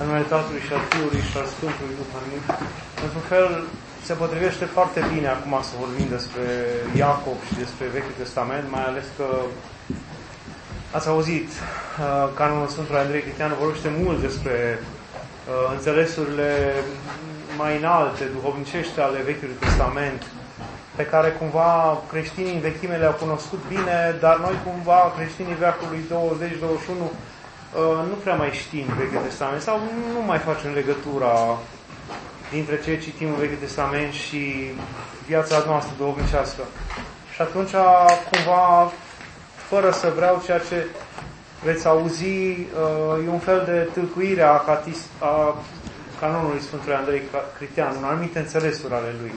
numele Tatălui și al Fiului și al Sfântului Duh. Amin. Într-un fel, se potrivește foarte bine acum să vorbim despre Iacov și despre Vechiul Testament, mai ales că ați auzit canonul Sfântului Andrei Criteanu vorbește mult despre înțelesurile mai înalte, duhovnicești ale Vechiului Testament, pe care cumva creștinii în vechime le-au cunoscut bine, dar noi cumva creștinii veacului 20-21 nu prea mai știm Vechiul Testament sau nu mai facem legătura dintre ce citim în Vechiul Testament și viața noastră duhovnicească. Și atunci, cumva, fără să vreau, ceea ce veți auzi e un fel de tâlcuire a canonului Sfântului Andrei Criteanu, în anumite înțelesuri ale lui.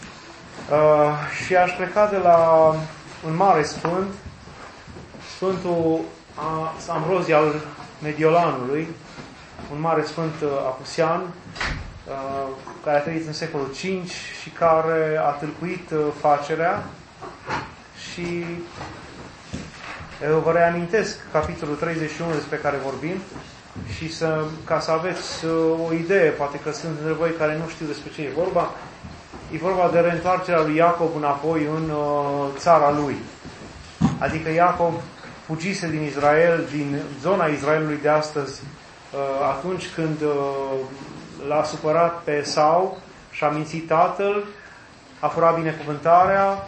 Și aș pleca de la un mare sfânt, Sfântul Ambrozie al Mediolanului, un mare sfânt apusean, care a trăit în secolul V și care a tâlcuit facerea și eu vă reamintesc capitolul 31 despre care vorbim și ca să aveți o idee, poate că sunt între voi care nu știu despre ce e vorba. E vorba de reîntoarcerea lui Iacov înapoi în țara lui. Adică Iacov fugise din Israel, din zona Israelului de astăzi, atunci când l-a supărat pe Esau și a mințit tatăl, a furat binecuvântarea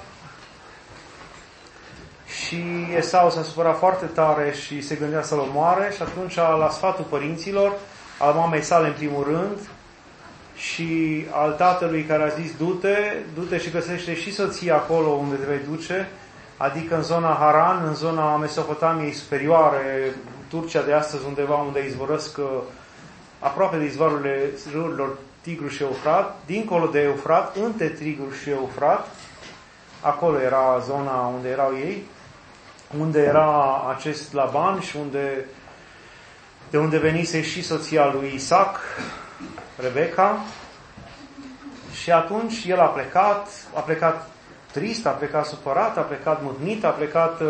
și Esau s-a supărat foarte tare și se gândea să-l omoare și atunci, la sfatul părinților, al mamei sale în primul rând și al tatălui care a zis du-te și găsește și soția acolo unde te vei duce, adică în zona Haran, în zona Mesopotamiei superioare, Turcia de astăzi, undeva unde izvorăsc aproape de izvorurile râurilor Tigru și Eufrat, dincolo de Eufrat, între Tigru și Eufrat, acolo era zona unde erau ei, unde era acest Laban și de unde venise și soția lui Isaac, Rebecca, și atunci el a plecat trist, a plecat supărat, a plecat mâhnit, a plecat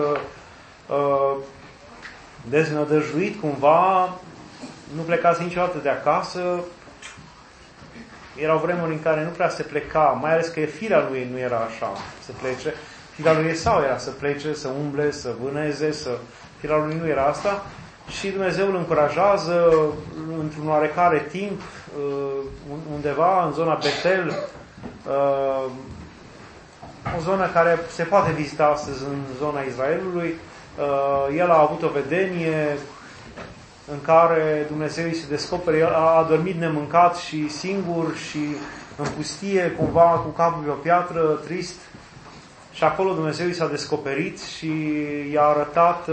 deznădăjduit cumva, nu plecase niciodată de acasă. Erau vremuri în care nu prea se pleca, mai ales că firea lui nu era așa să plece. Firea lui Esau era să plece, să umble, să vâneze, firea lui nu era asta. Și Dumnezeu îl încurajează într-un oarecare timp, undeva în zona Betel, o zonă care se poate vizita astăzi în zona Israelului. El a avut o vedenie în care Dumnezeu îi se descoperă. El a adormit nemâncat și singur și în pustie, cumva cu capul pe o piatră, trist. Și acolo Dumnezeu îi s-a descoperit și i-a arătat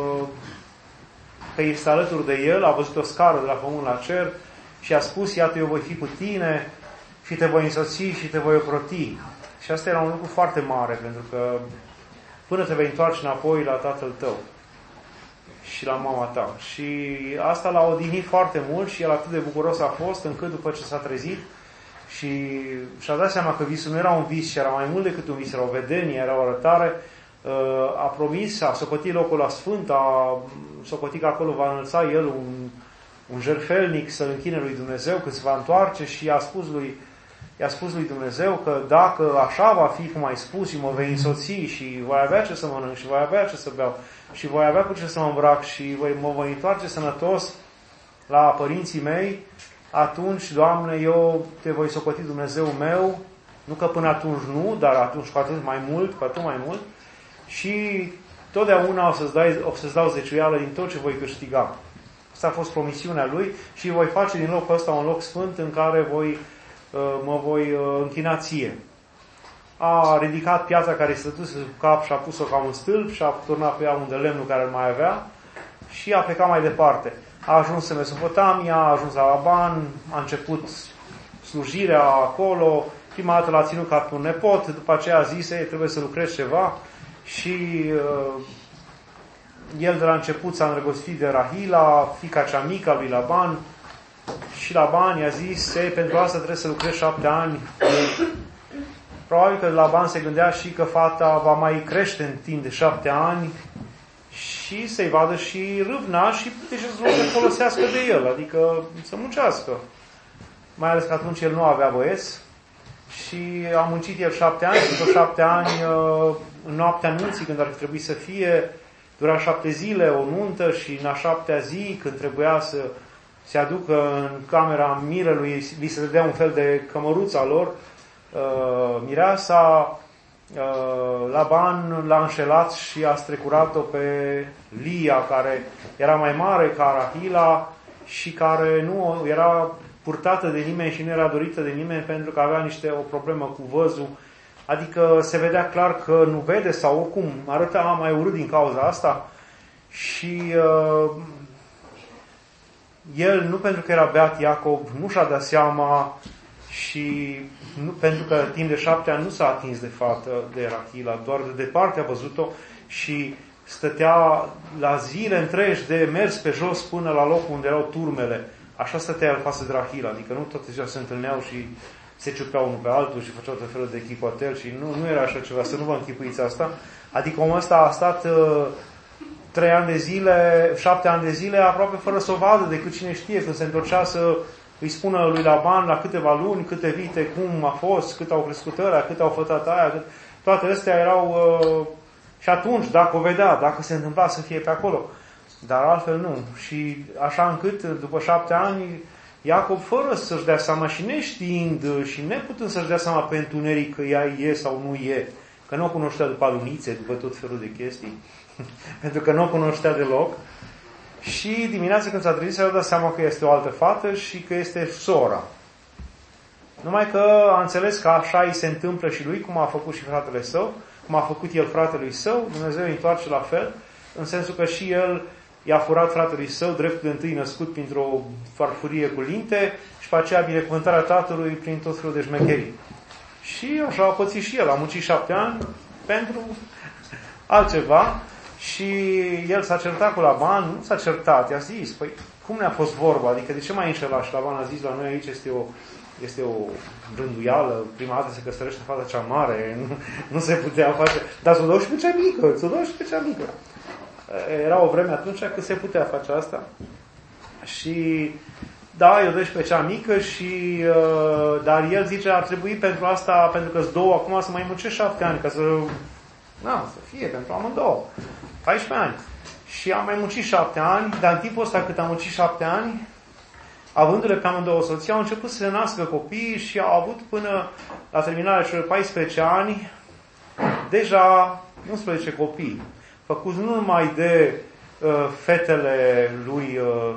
că este alături de el, a văzut o scară de la pământ la cer și a spus, iată, eu voi fi cu tine și te voi însoți și te voi ocroti. Și asta era un lucru foarte mare, pentru că până te vei întoarce înapoi la tatăl tău și la mama ta. Și asta l-a odihnit foarte mult și el atât de bucuros a fost, încât după ce s-a trezit și și-a dat seama că visul nu era un vis, ci era mai mult decât un vis, era o vedenie, era o arătare, a promis, a socotit locul la sfânt, a socotit că acolo va înălța el un jertfelnic să-l închine lui Dumnezeu când se va întoarce și i-a spus lui Dumnezeu că dacă așa va fi cum ai spus și mă vei însoți și voi avea ce să mănânc și voi avea ce să beau și voi avea cu ce să mă îmbrac și mă voi întoarce sănătos la părinții mei, atunci, Doamne, eu te voi socoti Dumnezeul meu, nu că până atunci nu, dar atunci cu atât mai mult, și totdeauna o să-ți dau zeciuială din tot ce voi câștiga. Asta a fost promisiunea lui și voi face din locul ăsta un loc sfânt în care mă voi închina ție. A ridicat piața care stătuse sub cap și a pus-o ca un stâlp și a turnat pe ea un de lemnul care îl mai avea și a plecat mai departe. A ajuns în Mesopotamia, a ajuns la Laban, a început slujirea acolo, prima dată l-a ținut ca pe un nepot, după aceea a zis, trebuie să lucrezi ceva și el de la început s-a îndrăgostit de Rahila, fiica cea mică a lui Laban, și Laban i-a zis, pentru asta trebuie să lucrezi 7 ani. Probabil că Laban se gândea și că fata va mai crește în timp de 7 ani și și să-i vadă și râvna și deci să folosească de el, adică să muncească. Mai ales că atunci el nu avea băieți și a muncit el 7 ani, după 7 ani, în noaptea nunții, când ar trebui să fie, dura 7 zile o nuntă și în a 7-a zi, când trebuia să se aducă în camera mirelui, li se dădea un fel de cămăruț al lor, mireasa, Laban l-a înșelat și a strecurat-o pe Lia, care era mai mare ca Rahila și care nu era purtată de nimeni și nu era dorită de nimeni pentru că avea o problemă cu văzul. Adică se vedea clar că nu vede sau oricum arăta mai urât din cauza asta. Și el, nu pentru că era beat Iacob, nu și-a dat seama și nu, pentru că timp de 7 ani nu s-a atins de fată de Rahila, doar de departe a văzut-o și stătea la zile întregi de mers pe jos până la locul unde erau turmele. Așa stătea el față de Rahila, adică nu toate ziua se întâlneau și se ciupeau unul pe altul și făceau tot felul de chicotel și nu era așa ceva, să nu vă închipuiți asta. Adică omul ăsta a stat 3 ani de zile, 7 ani de zile aproape fără să o vadă, decât cine știe, când se întorcea să îi spună lui Laban la câteva luni, câte vite, cum a fost, cât au crescut ăla, cât au fătat aia, toate astea erau și atunci, dacă o vedea, dacă se întâmpla să fie pe acolo. Dar altfel nu. Și așa încât, după 7 ani, Iacob, fără să-și dea seama și neștiind și neputând să-și dea seama pe întuneric că ea e sau nu e, că nu o cunoștea după alunițe, după tot felul de chestii, pentru că nu o cunoștea deloc, și dimineața când s-a trezit, s-a dat seama că este o altă fată și că este sora. Numai că a înțeles că așa îi se întâmplă și lui, cum a făcut și fratele său, cum a făcut el fratelui său, Dumnezeu îi întoarce la fel, în sensul că și el i-a furat fratelui său dreptul de întâi născut printr-o farfurie cu linte și pe aceea binecuvântarea tatălui prin tot felul de șmecherii. Și așa a pățit și el. A muncit 7 ani pentru altceva și el s-a certat cu Laban, nu s-a certat, i-a zis, păi cum ne-a fost vorba? Adică de ce mai înșela? Și Laban a zis, la noi aici este o rânduială, prima dată se căsătorește fata cea mare, nu se putea face, dar s-o dau și pe cea mică, s-o dau și pe cea mică. Era o vreme atunci când se putea face asta. Și da, eu dă și pe cea mică și dar el zice, ar trebui pentru asta, pentru că-s două, acum să mai muncești 7 ani, ca să fie pentru amândouă. 14 ani. Și am mai muncit 7 ani, dar în timpul ăsta cât am muncit 7 ani, avându-le pe amândouă soții, au început să se nască copii și au avut până la terminarea celor 14 ani deja 11 copii. Făcuți nu numai de fetele lui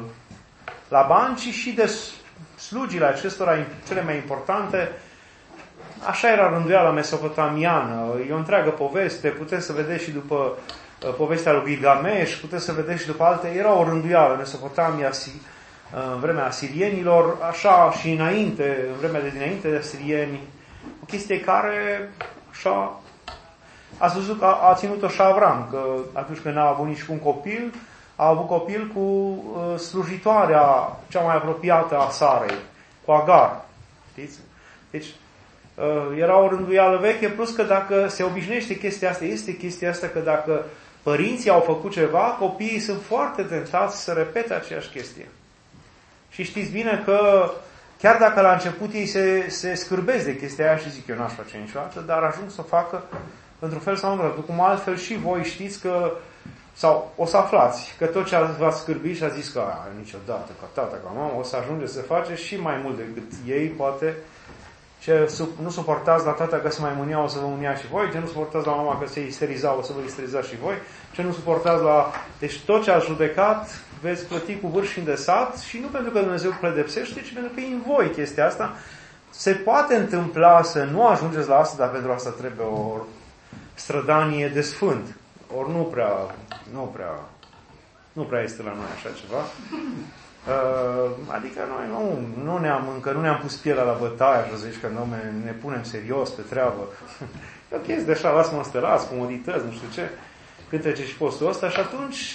Laban, ci și de slugile acestora cele mai importante. Așa era rânduiala mesopotamiană. E o întreagă poveste, puteți să vedeți și după povestea lui Gilgamesh, puteți să vedeți și după alte. Era o rânduială în Mesopotamia în vremea asirienilor, așa și înainte, în vremea de dinainte de asirieni. O chestie care așa ați văzut că a ținut-o și Avram, că atunci când n-a avut nici un copil, a avut copil cu slujitoarea cea mai apropiată a Sarei, cu Agar. Știți? Deci, era o rânduială veche, plus că dacă se obișnuiește chestia asta, este chestia asta că dacă părinții au făcut ceva, copiii sunt foarte tentați să repete aceeași chestie. Și știți bine că chiar dacă la început ei se scârbesc de chestia aia și zic eu n-aș face niciodată, dar ajung să o facă într-un fel sau într-un altul. Cum altfel și voi știți că, sau o să aflați, că tot ce v-ați scârbit și a zis că niciodată, ca tata, ca mama, o să ajunge să face și mai mult decât ei, poate. Ce nu suportați la tata că se mai mânia, o să vă mânia și voi. Ce nu suportați la mama că se isteriza, o să vă isterizați și voi. Ce nu suportați la... Deci tot ce ați judecat veți plăti cu vârf și îndesat și nu pentru că Dumnezeu pedepsește, ci pentru că e în voi chestia asta. Se poate întâmpla să nu ajungeți la asta, dar pentru asta trebuie o strădanie de sfânt. Ori nu prea este la noi așa ceva. Adică noi încă nu ne-am pus pielea la bătaie, așa zici că ne punem serios pe treabă. E o chestie de așa, lasă-mă stălați, comodități, nu știu ce, când trece și postul ăsta și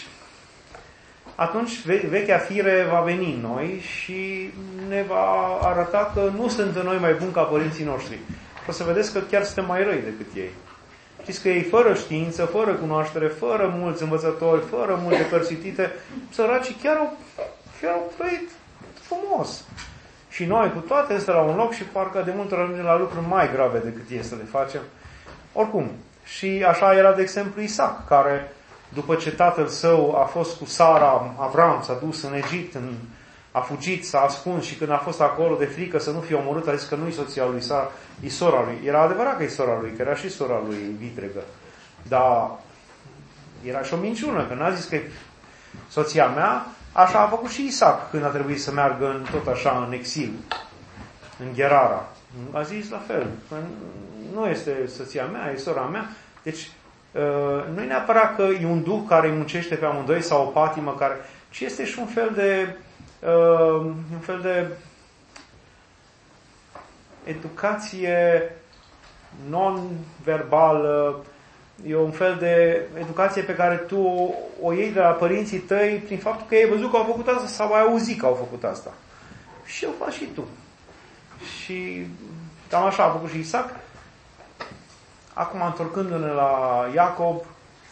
atunci vechea fire va veni în noi și ne va arăta că nu sunt în noi mai buni ca părinții noștri. Și o să vedeți că chiar suntem mai răi decât ei. Știți că ei fără știință, fără cunoaștere, fără mulți învățători, fără multe cărți citite, săracii chiar au trăit frumos. Și noi cu toate este la un loc și parcă de multe ori ajungem la lucruri mai grave decât e să le facem. Oricum, și așa era de exemplu Isaac, care după ce tatăl său a fost cu Sara, Avram, s-a dus în Egipt, a fugit, s-a ascuns și când a fost acolo de frică să nu fie omorât, a zis că nu-i soția lui Sara, e sora lui. Era adevărat că e sora lui, că era și sora lui vitregă. Dar era și o minciună, că n-a zis că e soția mea. Așa a făcut și Isaac când a trebuit să meargă tot așa în exil, în Gerara. A zis la fel, că nu este soția mea, e sora mea. Deci nu e neapărat că e un duh care îi muncește pe amândoi sau o patimă care, ci este și un fel de educație non-verbală, e un fel de educație pe care tu o iei de la părinții tăi prin faptul că ai văzut că au făcut asta sau ai auzit că au făcut asta. Și o faci și tu. Și cam așa a făcut și Isaac. Acum, întorcându-ne la Iacob,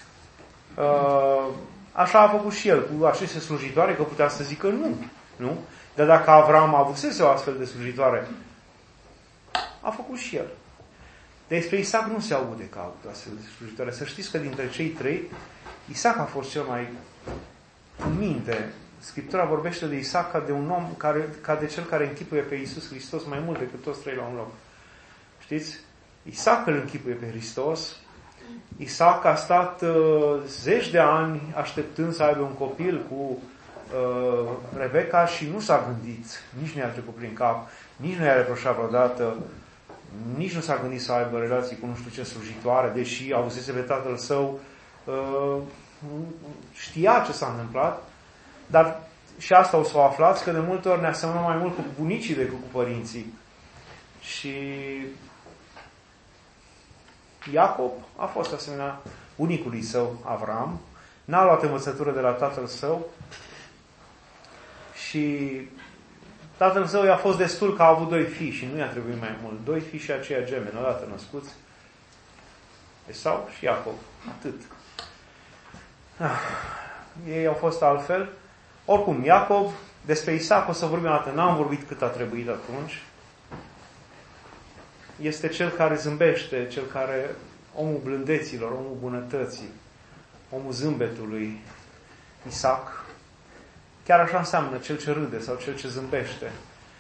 așa a făcut și el, cu aceste slujitoare, că putea să zică nu? Dar dacă Avram a avusese o astfel de slujitoare, a făcut și el. Despre Isaac nu se aude că a avut astfel de slujitoare. Să știți că dintre cei trei, Isaac a fost cel mai în minte. Scriptura vorbește de Isaac ca de un om, ca de cel care închipuie pe Iisus Hristos mai mult decât toți trei la un loc. Știți? Isaac îl închipuie pe Hristos. Isaac a stat zeci de ani așteptând să aibă un copil cu Rebecca și nu s-a gândit, nici nu i-a trecut prin cap, nici nu i-a reproșat vreodată, nici nu s-a gândit să aibă relații cu nu știu ce slujitoare, deși auzise pe tatăl său, știa ce s-a întâmplat, dar și asta o să o aflați, că de multe ori ne asemănăm mai mult cu bunicii decât cu părinții. Și Iacob a fost asemenea unicului său, Avram, n-a luat învățătură de la tatăl său și tatăl său i-a fost destul că a avut doi fii și nu i-a trebuit mai mult. Doi fii și aceia gemeni, odată născuți, Esau și Iacob. Atât. Ei au fost altfel. Oricum, Iacob, despre Isaac o să vorbim dată, n-am vorbit cât a trebuit atunci. Este cel care zâmbește, cel care, omul blândeților, omul bunătății, omul zâmbetului, Isaac. Chiar așa înseamnă cel ce râde sau cel ce zâmbește.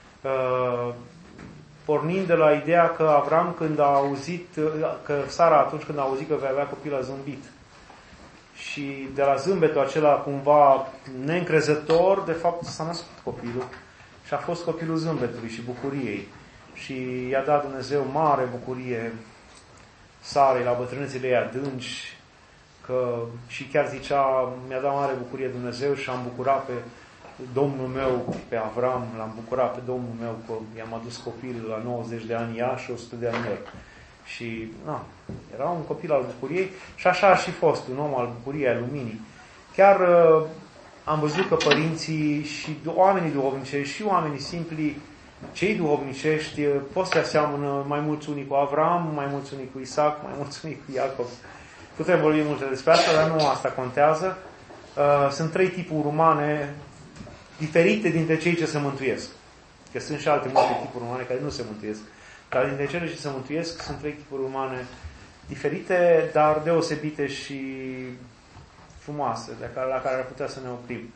Pornind de la ideea că Avram, când a auzit, că Sara atunci când a auzit că vei avea copil, a zâmbit. Și de la zâmbetul acela cumva neîncrezător, de fapt s-a născut copilul și a fost copilul zâmbetului și bucuriei. Și i-a dat Dumnezeu mare bucurie Sarei la bătrânețile ei adânci, că și chiar zicea, mi-a dat mare bucurie Dumnezeu și am bucurat pe Domnul meu, pe Avram, l-am bucurat pe Domnul meu că i-am adus copil la 90 de ani ea și 100 de ani el. Și era un copil al bucuriei și așa a și fost, un om al bucuriei, al luminii. Chiar am văzut că părinții și oamenii duhovnicești și oamenii simpli, cei duhovnicești, pot să se aseamănă mai mulți unii cu Avram, mai mulți unii cu Isaac, mai mulți unii cu Iacob. Putem vorbi multe despre asta, dar nu asta contează. Sunt trei tipuri umane diferite dintre cei ce se mântuiesc. Că sunt și alte multe tipuri umane care nu se mântuiesc. Dar dintre cele ce se mântuiesc sunt trei tipuri umane diferite, dar deosebite și frumoase, la care ar putea să ne oprim.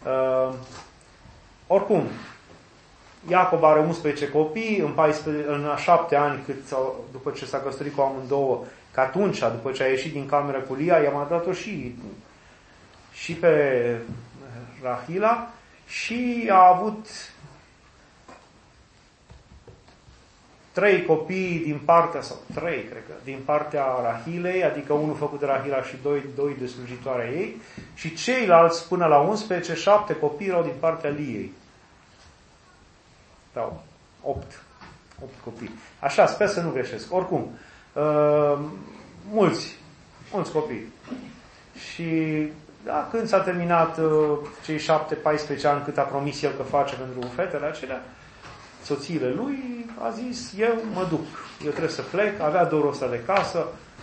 Oricum, Iacob are 11 copii, în 7 ani, după ce s-a căsătorit cu amândouă, că atunci, după ce a ieșit din cameră cu Lia, i-a mai dat-o și pe Rahila și a avut 3 copii din partea Rahilei, adică unul făcut de Rahila și doi de slujitoarea ei, și ceilalți până la 11, 7 copii erau din partea Liei. Sau 8 copii. Așa, sper să nu greșesc. Oricum, mulți copii. Și când s-a terminat cei 7-14 ani cât a promis el că face pentru fetele acelea, soțiile lui a zis, eu mă duc, eu trebuie să plec, avea dorul ăsta de casă,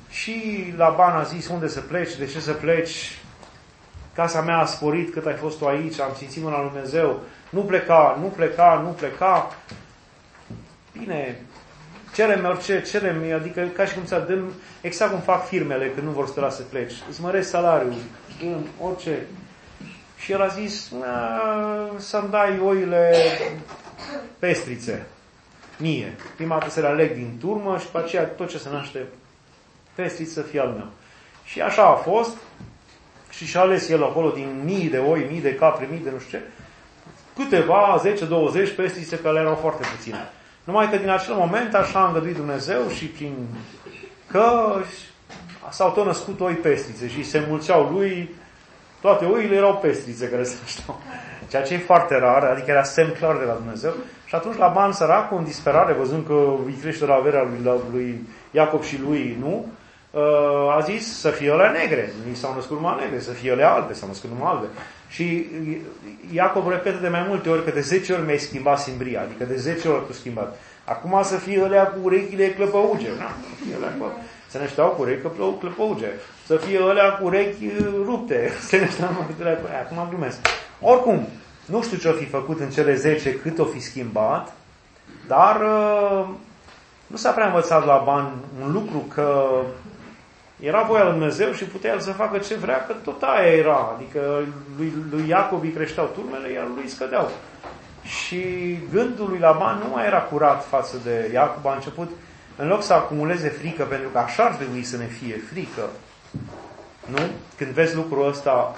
Și Laban a zis, unde să pleci, de ce să pleci? Casa mea a sporit cât ai fost tu aici, am simțit mâna lui Dumnezeu. Nu pleca, nu pleca, nu pleca. Bine, cerem orice, cerem, adică ca și cum ți-a dăm, exact cum fac firmele când nu vor să te lasă să pleci. Îți măresc salariul, orice. Și el a zis, să-mi dai oile pestrițe, mie. Prima dată să le aleg din turmă și după aceea tot ce se naște pestriț să fie al meu. Și așa a fost. Și și-a ales el acolo din mii de oi, mii de capre, mii de nu știu ce, câteva, 10-20 pestrițe, care erau foarte puține. Numai că din acel moment așa a îngăduit Dumnezeu și prin că s-au tot născut oi pestrițe și se mulțeau lui, toate oile erau pestrițe care se nășteau. Ceea ce e foarte rar, adică era semn clar de la Dumnezeu. Și atunci Laban săracul, în disperare, văzând că îi crește la averea lui Iacob și lui nu, a zis să fie ele negre. Nu s-au născut numai negre, să fie ele albe, s-au născut numai albe. Și Iacob repetă de mai multe ori că de 10 ori mi-ai schimbat simbria, adică de 10 ori tu schimbat. Acum să fie alea cu urechile clăpăuge. Se nășteau cu urechi clăpăuge. Să fie alea cu urechi rupte. Se nășteau acum glumesc. Oricum, nu știu ce o fi făcut în cele 10, cât o fi schimbat, dar nu s-a prea învățat Laban un lucru, că era voia lui Dumnezeu și putea el să facă ce vrea, că tot aia era. Adică lui Iacob îi creșteau turmele, iar lui scădeau. Și gândul lui Laban nu mai era curat față de Iacob. A început, în loc să acumuleze frică, pentru că așa ar trebui să ne fie frică, nu? Când vezi lucrul ăsta,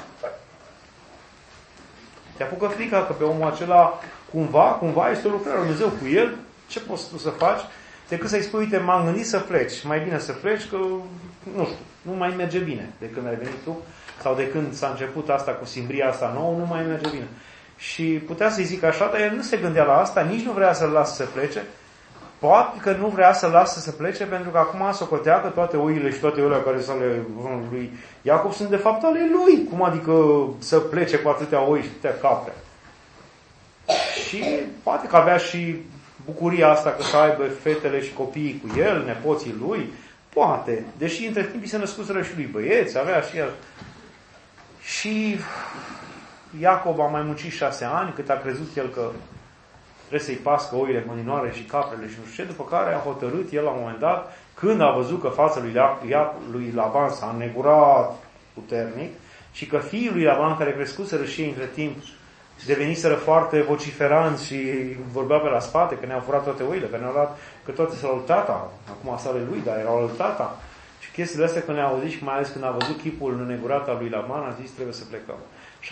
te apucă frica că pe omul acela cumva este o lucrare lui Dumnezeu cu el. Ce poți tu să faci? Decât să-i spui, uite, m-am gândit să pleci. Mai bine să pleci, că, nu știu, nu mai merge bine de când ai venit tu. Sau de când s-a început asta cu simbria asta nouă, nu mai merge bine. Și putea să-i zic așa, dar el nu se gândea la asta, nici nu vrea să-l lasă să plece. Poate că nu vrea să-l lasă să plece, pentru că acum socotea că toate oile și toate oile care sunt ale lui Iacob sunt de fapt ale lui. Cum adică să plece cu atâtea oi și atâtea capre? Și poate că avea și bucuria asta că să aibă fetele și copiii cu el, nepoții lui, poate. Deși între timp se născuseră și lui băieți, avea și el. Și Iacob a mai muncit 6 ani, cât a crezut el că trebuie să-i pască oile măninoare și caprele și nu știu ce, după care a hotărât el la un moment dat, când a văzut că fața lui Laban s-a înnegurat puternic și că fiii lui Laban, care crescuseră și ei între timp, deveniseră foarte vociferanți și vorbeau pe la spate că ne-au furat toate oile, că ne-au luat, că toate s-au lui tata, acum s-au lui, dar erau lui tata. Și chestiile astea când le-a auzit și mai ales când a văzut chipul înnegurat al lui Laban, a zis trebuie să plecăm. Și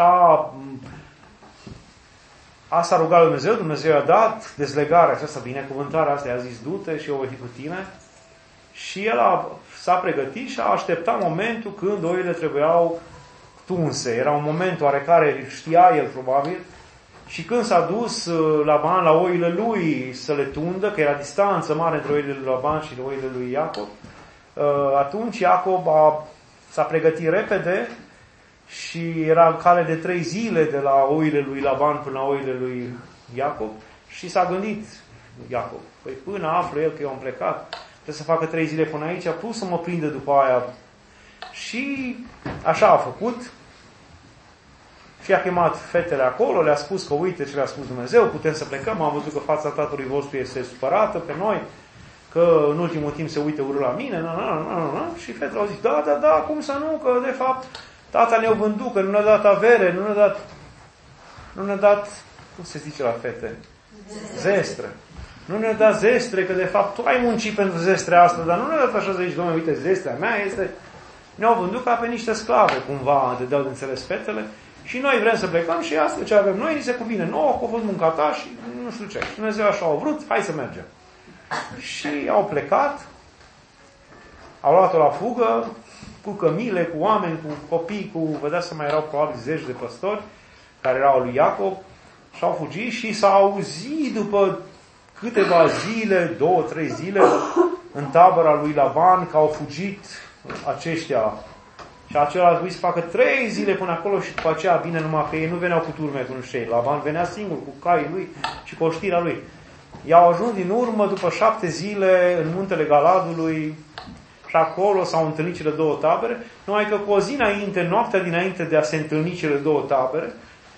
asta a rugat lui Dumnezeu, Dumnezeu i-a dat dezlegarea aceasta, binecuvântarea asta, i-a zis du-te și eu voi fi cu tine. Și el s-a pregătit și a așteptat momentul când oile trebuiau tunse. Era un moment oarecare, știa el probabil, și când s-a dus Laban la oile lui să le tundă, că era distanță mare între oile lui Laban și oile lui Iacob, atunci Iacob s-a pregătit repede și era în cale de 3 zile de la oile lui Laban până la oile lui Iacob și s-a gândit Iacob, păi până află el că eu am plecat, trebuie să facă 3 zile până aici, plus să mă prindă după aia. Și așa a făcut. Și a chemat fetele acolo, le-a spus că uite ce le-a spus Dumnezeu, putem să plecăm, am văzut că fața tatălui vostru este supărată pe noi, că în ultimul timp se uită urât la mine, și fetele au zis, da, cum să nu, că de fapt tata ne-a vândut, că nu ne-a dat avere, nu ne-a dat, cum se zice la fete? Zestre. Nu ne-a dat zestre, că de fapt tu ai muncit pentru zestrea asta, dar nu ne-a dat așa să zici, Doamne, uite, zestrea mea este... Ne-au vândut ca pe niște sclave, cumva, de dau de înțeles fetele, și noi vrem să plecăm și asta ce avem noi, ni se cuvine nouă, că a fost munca ta și nu știu ce. Și Dumnezeu așa au vrut, hai să mergem. Și au plecat, au luat-o la fugă, cu cămile, cu oameni, cu copii, vă dați să mai erau probabil 10 de păstori, care erau lui Iacob, și au fugit și s-a auzit după câteva zile, 2-3 zile, în tabăra lui Laban, că au fugit aceștia. Și acela a trebuit să facă 3 zile până acolo și după aceea, bine, numai că ei nu veneau cu turme cu șei. Laban venea singur, cu caii lui și cu oștirea lui. I-au ajuns din urmă, după 7 zile, în muntele Galadului și acolo s-au întâlnit cele două tabere, numai că cu o zi înainte, noaptea dinainte de a se întâlni cele două tabere,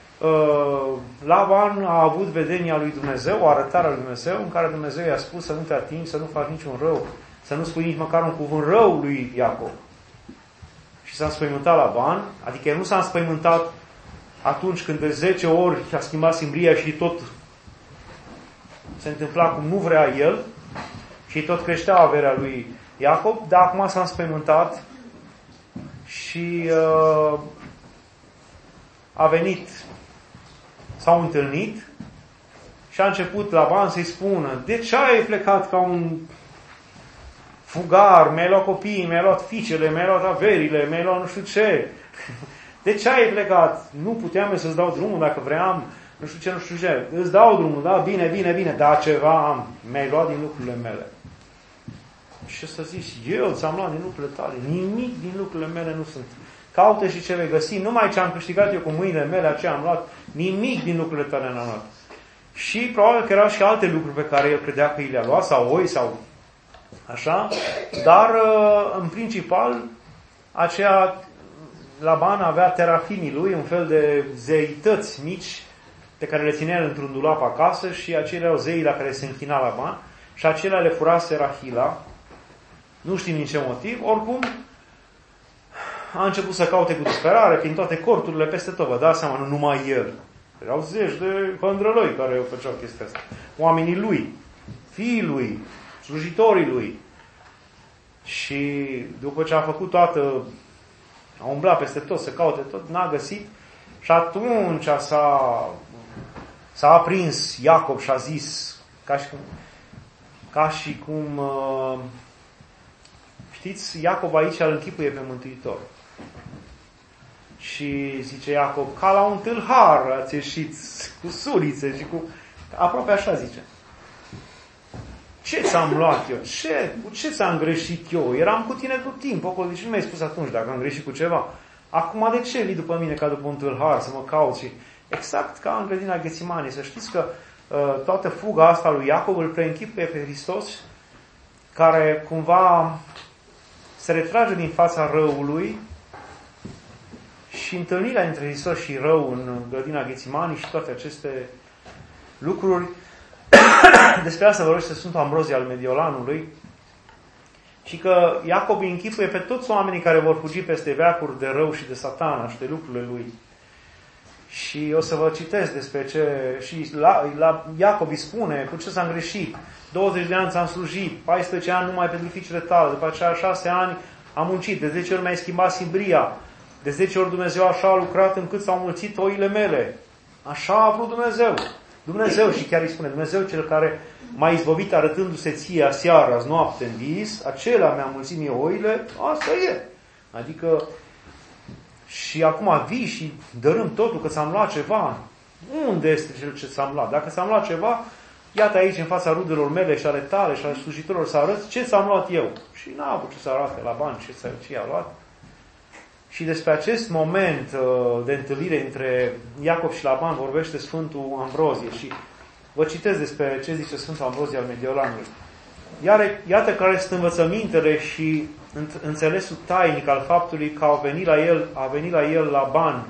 Laban a avut vedenia lui Dumnezeu, o arătare a lui Dumnezeu, în care Dumnezeu i-a spus să nu te atingi, să nu faci niciun rău, să nu spui nici măcar un cuvânt rău lui Iacov. Și s-a înspăimântat Laban, adică el nu s-a înspăimântat atunci când de 10 ori a schimbat simbria și tot se întâmpla cum nu vrea el și tot creștea averea lui Iacov, dar acum s-a înspăimântat și a venit, s-au întâlnit și a început Laban să-i spună: de ce ai plecat ca un fugar, mi-ai luat copiii, mi-ai luat fiicele, mi-ai luat averile, mi-ai luat nu știu ce. De ce ai plecat? Nu puteam să-ți dau drumul dacă vreau, nu știu ce. Îți dau drumul, da? Bine, dar ceva am. Mi-ai luat din lucrurile mele. Și să zici, eu ți-am luat din lucrurile tale. Nimic din lucrurile mele nu sunt. Caută și ce vei găsi. Numai ce am câștigat eu cu mâinile mele, aceea am luat. Nimic din lucrurile tale n-am luat. Și probabil că erau și alte lucruri pe care el credea că i le-a luat, sau oi, sau așa. Dar, în principal, aceea Laban avea terafimii lui, un fel de zeități mici pe care le ținea într-un dulap acasă și acelea erau zeii la care se închina Laban și acelea le furase Rahila. Nu știm din ce motiv. Oricum, a început să caute cu disperare prin toate corturile peste tot. Vă dați seama, nu numai el. Erau zeci de pândrăloi care o făceau chestia asta. Oamenii lui, fiii lui, slujitorii lui. Și după ce a făcut toată, a umblat peste tot, să caute tot, n-a găsit. Și atunci s-a aprins Iacov și a zis, ca și cum știți, Iacov aici îl închipuie pe Mântuitor. Și zice Iacov, ca la un tâlhar ați ieșit cu sulițe și cu... Aproape așa zice. Ce ți-am luat eu? Cu ce ți-am greșit eu? Eram cu tine tot timpul acolo. Deci nu mi-ai spus atunci dacă am greșit cu ceva. Acum de ce vii după mine ca după un tâlhar să mă cauți? Și exact ca în grădina Ghețimani. Să știți că toată fuga asta lui Iacov îl preînchipuie pe Hristos, care cumva se retrage din fața răului și întâlnirea între Hristos și rău în grădina Ghețimani și toate aceste lucruri. Despre asta vorbește Sfântul Ambrozie al Mediolanului și că Iacov îi închipuie pe toți oamenii care vor fugi peste veacuri de rău și de Satana și de lucrurile lui. Și o să vă citesc despre ce... Și la Iacov îi spune cu ce s-a greșit. 20 de ani ți-am slujit, 14 ani numai pentru fiicele tale, după aceea 6 ani am muncit, de 10 ori mi-ai schimbat simbria, de 10 ori Dumnezeu așa a lucrat încât s-au mulțit oile mele. Așa a vrut Dumnezeu. Dumnezeu, și chiar îi spune, Dumnezeu cel care m-a izbăvit arătându-se ție aseară, azi noapte în vis, acela mi-a mulțit mie oile, asta e. Adică, și acum vii și dărâm totul că ți-am luat ceva. Unde este cel ce ți-am luat? Dacă ți-am luat ceva, iată aici în fața rudelor mele și ale tale și ale slujitorilor să arăți ce ți-am luat eu. Și n-a avut ce să arate la bani, ce i-a luat. Și despre acest moment de întâlnire între Iacov și Laban vorbește Sfântul Ambrozie. Și vă citesc despre ce zice Sfântul Ambrozie al Mediolanului. Iată care sunt învățămintele și înțelesul tainic al faptului că a venit la el Laban.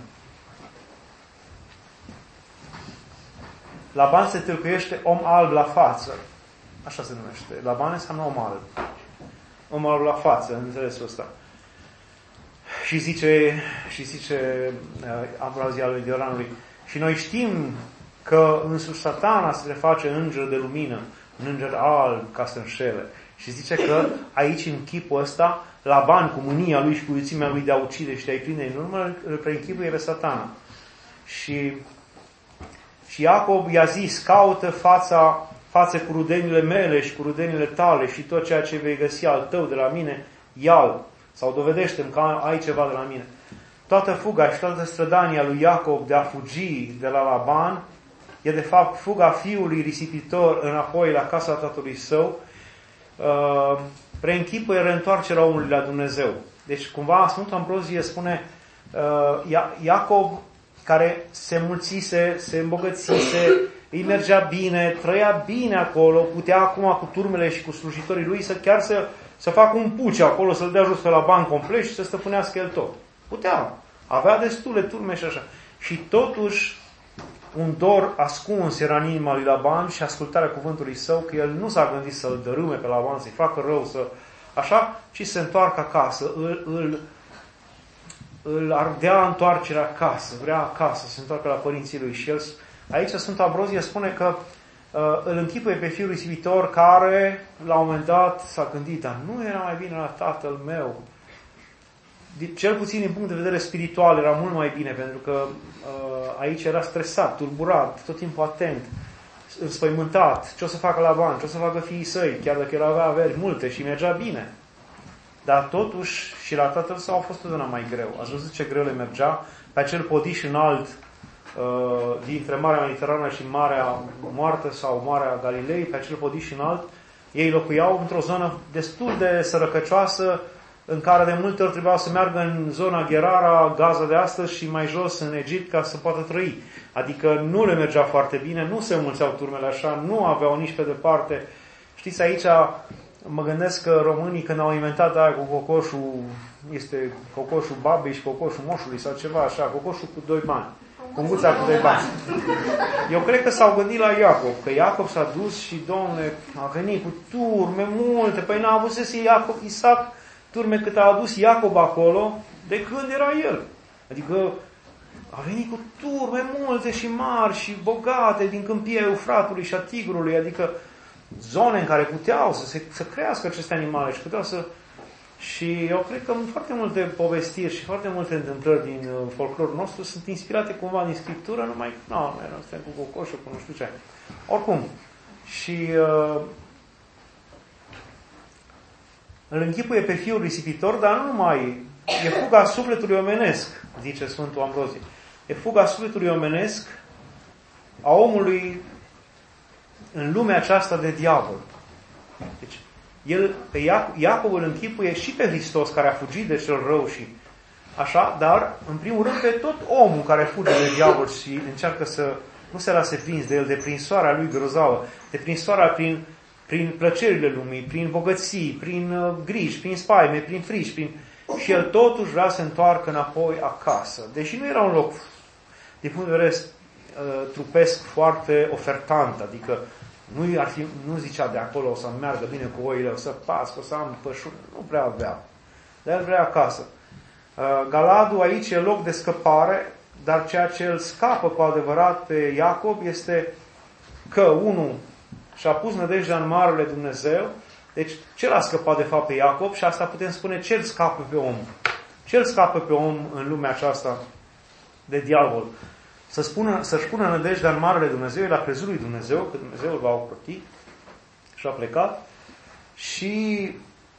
Laban se tâlcuiește om alb la față. Așa se numește. Laban înseamnă om alb. Om alb la față, în înțelesul ăsta. Și zice Ambrozie al Mediolanului, și noi știm că însuși Satana se face înger de lumină, un înger alb ca să înșele. Și zice că aici, în chipul ăsta, Laban, cu mânia lui și cu iuțimea lui de a ucide și de a-i prinde în urmă, îl preînchipuie pe Satana. Și Iacov i-a zis, caută față cu rudenile mele și cu rudenile tale și tot ceea ce vei găsi al tău de la mine, ia-l. Sau dovedește-mi că ai ceva de la mine. Toată fuga și toată strădania lui Iacov de a fugi de la Laban e de fapt fuga fiului risipitor înapoi la casa tatălui său, preînchipuie reîntoarcerea omului la Dumnezeu. Deci cumva Sfântul Ambrozie spune Iacov, care se mulțise, se îmbogățise, îi mergea bine, trăia bine acolo, putea acum cu turmele și cu slujitorii lui chiar să să facă un puci acolo, să-l dea jos pe la bani complet și să stăpânească el tot. Putea. Avea destule turme și așa. Și totuși un dor ascuns era în inima lui Laban și ascultarea cuvântului său, că el nu s-a gândit să-l dărâme pe Laban, să-i facă rău, așa, ci să se întoarcă acasă. Îl ardea întoarcerea acasă, vrea acasă, să se întoarcă la părinții lui. Și el, aici Sfântul Ambrozie spune că îl închipuie pe fiul risipitor care, la un moment dat, s-a gândit, dar nu era mai bine la tatăl meu? Cel puțin din punct de vedere spiritual era mult mai bine, pentru că aici era stresat, turburat, tot timpul atent, înspăimântat, ce o să facă Laban, ce o să facă fiii săi, chiar dacă el avea averi multe și mergea bine. Dar totuși și la tatăl său a fost totdeauna mai greu. Ați văzut ce greu le mergea? Pe acel podiș înalt dintre Marea Mediterană și Marea Moartă sau Marea Galilei, pe acel podiș înalt, ei locuiau într-o zonă destul de sărăcăcioasă, în care de multe ori trebuia să meargă în zona Gerara, Gaza de astăzi și mai jos în Egipt ca să poată trăi. Adică nu le mergea foarte bine, nu se înmulțeau turmele așa, nu aveau nici pe departe. Știți, aici mă gândesc că românii când au inventat aia cu cocoșul, este cocoșul babei și cocoșul moșului sau ceva așa, cocoșul cu 2 bani. Punguța cu 2 bani. Eu cred că s-au gândit la Iacob, că Iacob s-a dus și, Dom'le, a venit cu turme multe, păi n-a avut să se Isaac turme cât a adus Iacob acolo, de când era el. Adică a venit cu turme multe și mari și bogate din câmpia Eufratului și a Tigrului, adică zone în care puteau să crească aceste animale și puteau să... Și eu cred că foarte multe povestiri și foarte multe întâmplări din folclorul nostru sunt inspirate cumva din Scriptură, numai noi suntem cu cocoșul, cu nu știu ce. Oricum, și îl închipuie pe fiul risipitor, dar nu numai. E fuga sufletului omenesc, zice Sfântul Ambrozie. E fuga sufletului omenesc a omului în lumea aceasta de diavol. Deci, Iacob îl închipuie și pe Hristos, care a fugit de cel rău și așa, dar, în primul rând, pe tot omul care fuge de diavol și încearcă să nu se lase prins de el, de prinsoarea lui grozavă, de prinsoarea prin plăcerile lumii, prin bogății, prin griji, prin spaime, prin frici, și el totuși vrea să se întoarcă înapoi acasă. Deși nu era un loc, din punct de vedere trupesc, foarte ofertant, adică nu zicea de acolo o să meargă bine cu oile, o să pasc, o să am pășuri, nu prea avea. Dar el vrea acasă. Galadul aici e loc de scăpare, dar ceea ce îl scapă cu adevărat pe Iacob este că, unul, și-a pus nădejdea în Marele Dumnezeu. Deci, ce l-a scăpat de fapt pe Iacob? Și asta putem spune, ce îl scapă pe om? Ce îl scapă pe om în lumea aceasta de diavol? Să-și pună nădejdea în Marele Dumnezeu, el a crezut lui Dumnezeu, că Dumnezeu îl va ocroti și a plecat. Și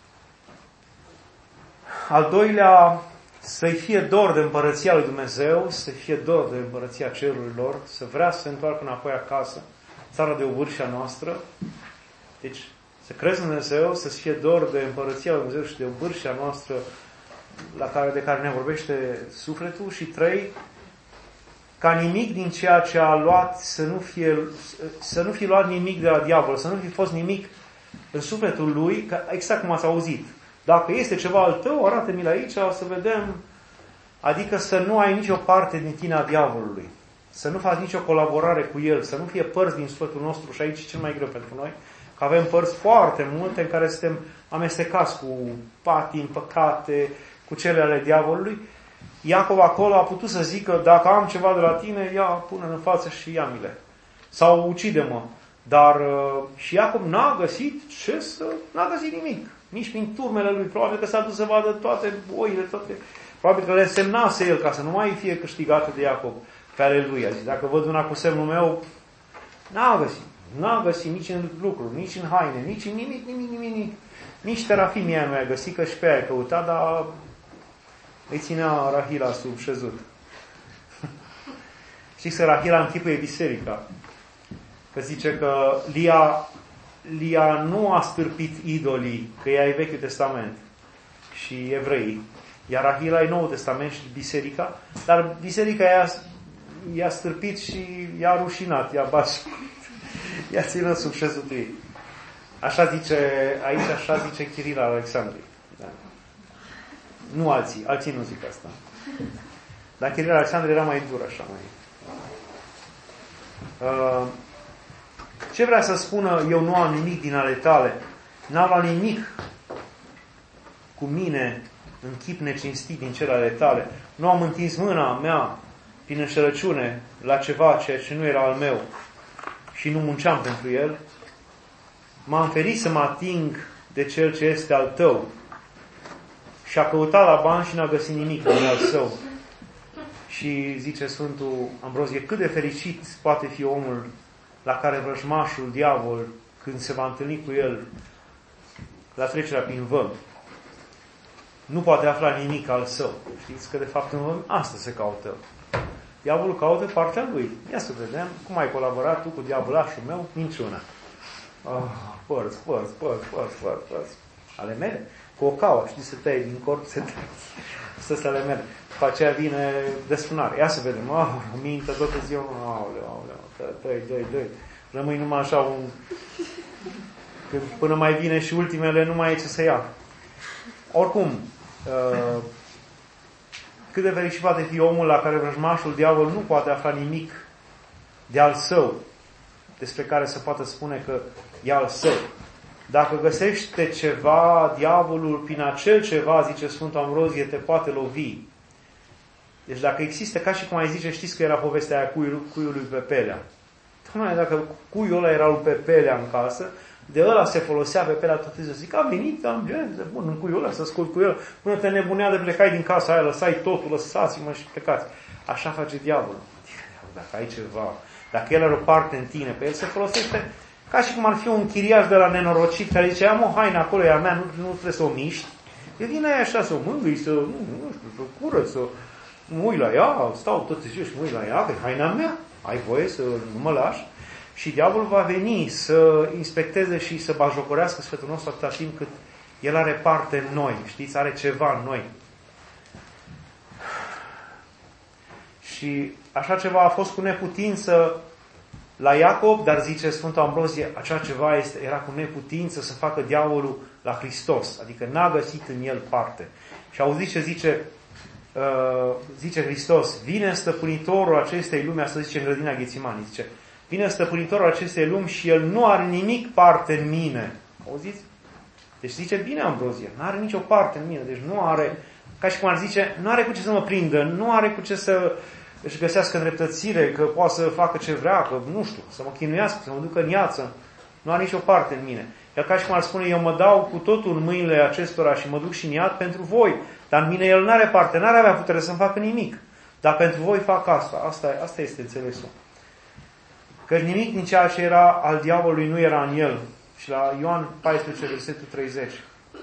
al doilea, să-i fie dor de împărăția lui Dumnezeu, să-i fie dor de împărăția cerurilor, să vrea să se întoarcă înapoi acasă, țara de obârșia noastră. Deci, să crezi în Dumnezeu, să-ți fie dor de împărăția lui Dumnezeu și de obârșia noastră de care ne vorbește sufletul. Și 3, ca nimic din ceea ce a luat să nu fie luat nimic de la diavol, să nu fi fost nimic în sufletul lui, exact cum ați auzit. Dacă este ceva al tău, arată-mi-l aici, să vedem. Adică să nu ai nicio parte din tine a diavolului. Să nu faci nicio colaborare cu el, să nu fie părți din sufletul nostru, și aici e cel mai greu pentru noi, că avem părți foarte multe în care suntem amestecați cu patii, păcate, cu cele ale diavolului. Iacob acolo a putut să zică, dacă am ceva de la tine, ia, pune în față și ia-mi-le. Sau ucide-mă. Dar și Iacob n-a găsit n-a găsit nimic. Nici prin turmele lui. Probabil că s-a dus să vadă toate oile, toate. Probabil că le însemnase el ca să nu mai fie câștigate de Iacob pe ale lui. Zice, dacă văd una cu semnul meu, n-a găsit nici în lucruri, nici în haine, nici în nimic. Nici terafimia nu a găsit, că și pe aia căuta, dar îi ținea Rahila sub șezut. Știți că Rahila închipuie biserica. Că zice că Lia nu a stârpit idolii, că ea e Vechiul Testament și evreii. Iar Rahila e Noul Testament și biserica, dar biserica i-a stârpit și i-a rușinat, i-a ținut sub șezutul ei. Așa zice Chiril al Alexandriei. Da. Nu alții nu zic asta. Dar Chiril al Alexandriei era mai dur așa, mai... Ce vrea să spună eu nu am nimic din ale tale? N-am luat nimic cu mine în chip necinstit din cele ale tale. Nu am întins mâna mea prin înșelăciune la ceva ceea ce nu era al meu și nu munceam pentru el. M-am ferit să mă ating de cel ce este al tău. Și a căutat la bani și n-a găsit nimic în al său. Și zice Sfântul Ambrozie, cât de fericit poate fi omul la care vrăjmașul, diavol, când se va întâlni cu el la trecerea prin vămi, nu poate afla nimic al său. Știți că de fapt în vămi asta se caută. Diavolul caută partea lui. Ia să vedem cum ai colaborat tu cu diavolașul meu. Minciuna. Părți. Ale mele. Cu o caua, știi, se tăie din corp, se tăie. Să ale mele. După aceea vine desfrânare. Ia să vedem. Mintă toată ziua. Aoleu. Dă-i. Rămâi numai așa un... Când până mai vine și ultimele, nu mai e ce să ia. Oricum, cât de fericit poate fi omul la care vrăjmașul, diavol, nu poate afla nimic de al său, despre care se poate spune că e al său. Dacă găsește ceva, diavolul, prin acel ceva, zice Sfântul Ambrozie, te poate lovi. Deci dacă există, ca și cum ai zice, știți că era povestea aia cuiului Pepelea. Tocmai dacă cuiul ăla era lui Pepelea în casă, de ăla se folosea Pepelea tot ziua. Zic, a venit, bun, în cuiul ăla, să scot cu el, până te nebunea de plecai din casa aia, lăsai totul, lăsați-mă și plecați. Așa face diavolul. Dacă ai ceva, dacă el are o parte în tine, pe el se folosește ca și cum ar fi un chiriaș de la nenorocit care zice, am o haină acolo, e a mea, nu trebuie să o miști. El vine așa să o mângâi, să cură, să mă uit la ea, stau tot ziua și mă uit la ea, că e haina mea, ai voie să nu mă lași. Și diavolul va veni să inspecteze și să bajocorească sfătul nostru atâta timp cât el are parte în noi, știți, are ceva în noi. Și așa ceva a fost cu neputință la Iacob, dar zice Sfântul Ambrozie, așa ceva era cu neputință să facă diavolul la Hristos, adică n-a găsit în el parte. Și auziți ce zice Hristos, vine stăpânitorul acestei lumi, asta zice în grădina Ghețimani, zice, vine stăpânitorul acestei lumi și el nu are nimic parte în mine. Auziți? Deci zice bine Ambrozie, nu are nicio parte în mine, deci nu are, ca și cum ar zice, nu are cu ce să mă prindă, nu are cu ce să își găsească îndreptățire, că poate să facă ce vrea, că nu știu, să mă chinuiască, să mă ducă în iață. Nu are nicio parte în mine. El ca și cum ar spune, eu mă dau cu totul în mâinile acestora și mă duc și în iad pentru voi. Dar în mine el nu are parte, n-are avea putere să-mi facă nimic. Dar pentru voi fac asta. Asta este înțelesul. Că nimic din ceea ce era al diavolului nu era în el. Și la Ioan 14, versetul 30.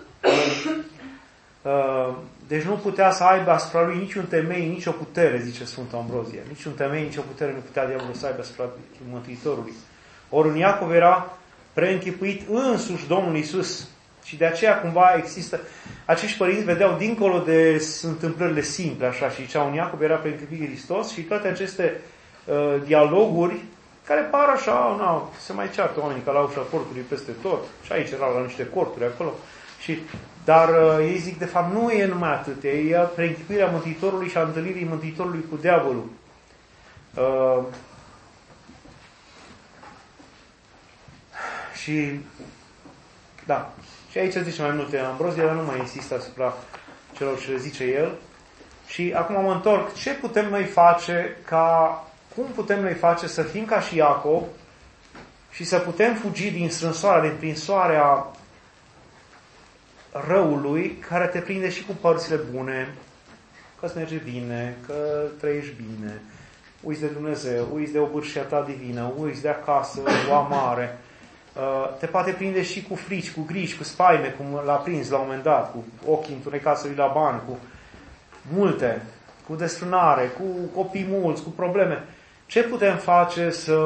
Deci nu putea să aibă asupra lui niciun temei, nicio putere, zice Sfântul Ambrozie. Niciun temei, nicio putere nu putea diavolul să aibă asupra Mântuitorului. Ori în Iacov era preînchipuit însuși Domnul Iisus. Și de aceea cumva există... Acești părinți vedeau dincolo de întâmplările simple, așa, și ziceau, în Iacov era preînchipuit Hristos și toate aceste dialoguri care par așa, se mai ceartă oamenii ca la ușa cortului peste tot. Și aici erau la niște corturi acolo. Dar ei zic, de fapt, nu e numai atât. E preînchipuirea Mântuitorului și a întâlnirii Mântuitorului cu diavolul. Și da. Și aici zice mai multe Ambrozie, dar nu mai insistă asupra celor ce le zice el. Și acum mă întorc. Ce putem noi face cum putem noi face să fim ca și Iacob și să putem fugi din strânsoarea, din prinsoarea răului care te prinde și cu părțile bune, că îți merge bine, că trăiești bine, uiți de Dumnezeu, uiți de obârșia ta divină, uiți de acasă, o amare. Te poate prinde și cu frici, cu griji, cu spaime, cum l-a prins la un moment dat, cu ochii întunecați să-i la bani, cu multe, cu desfrânare, cu copii mulți, cu probleme. Ce putem face să,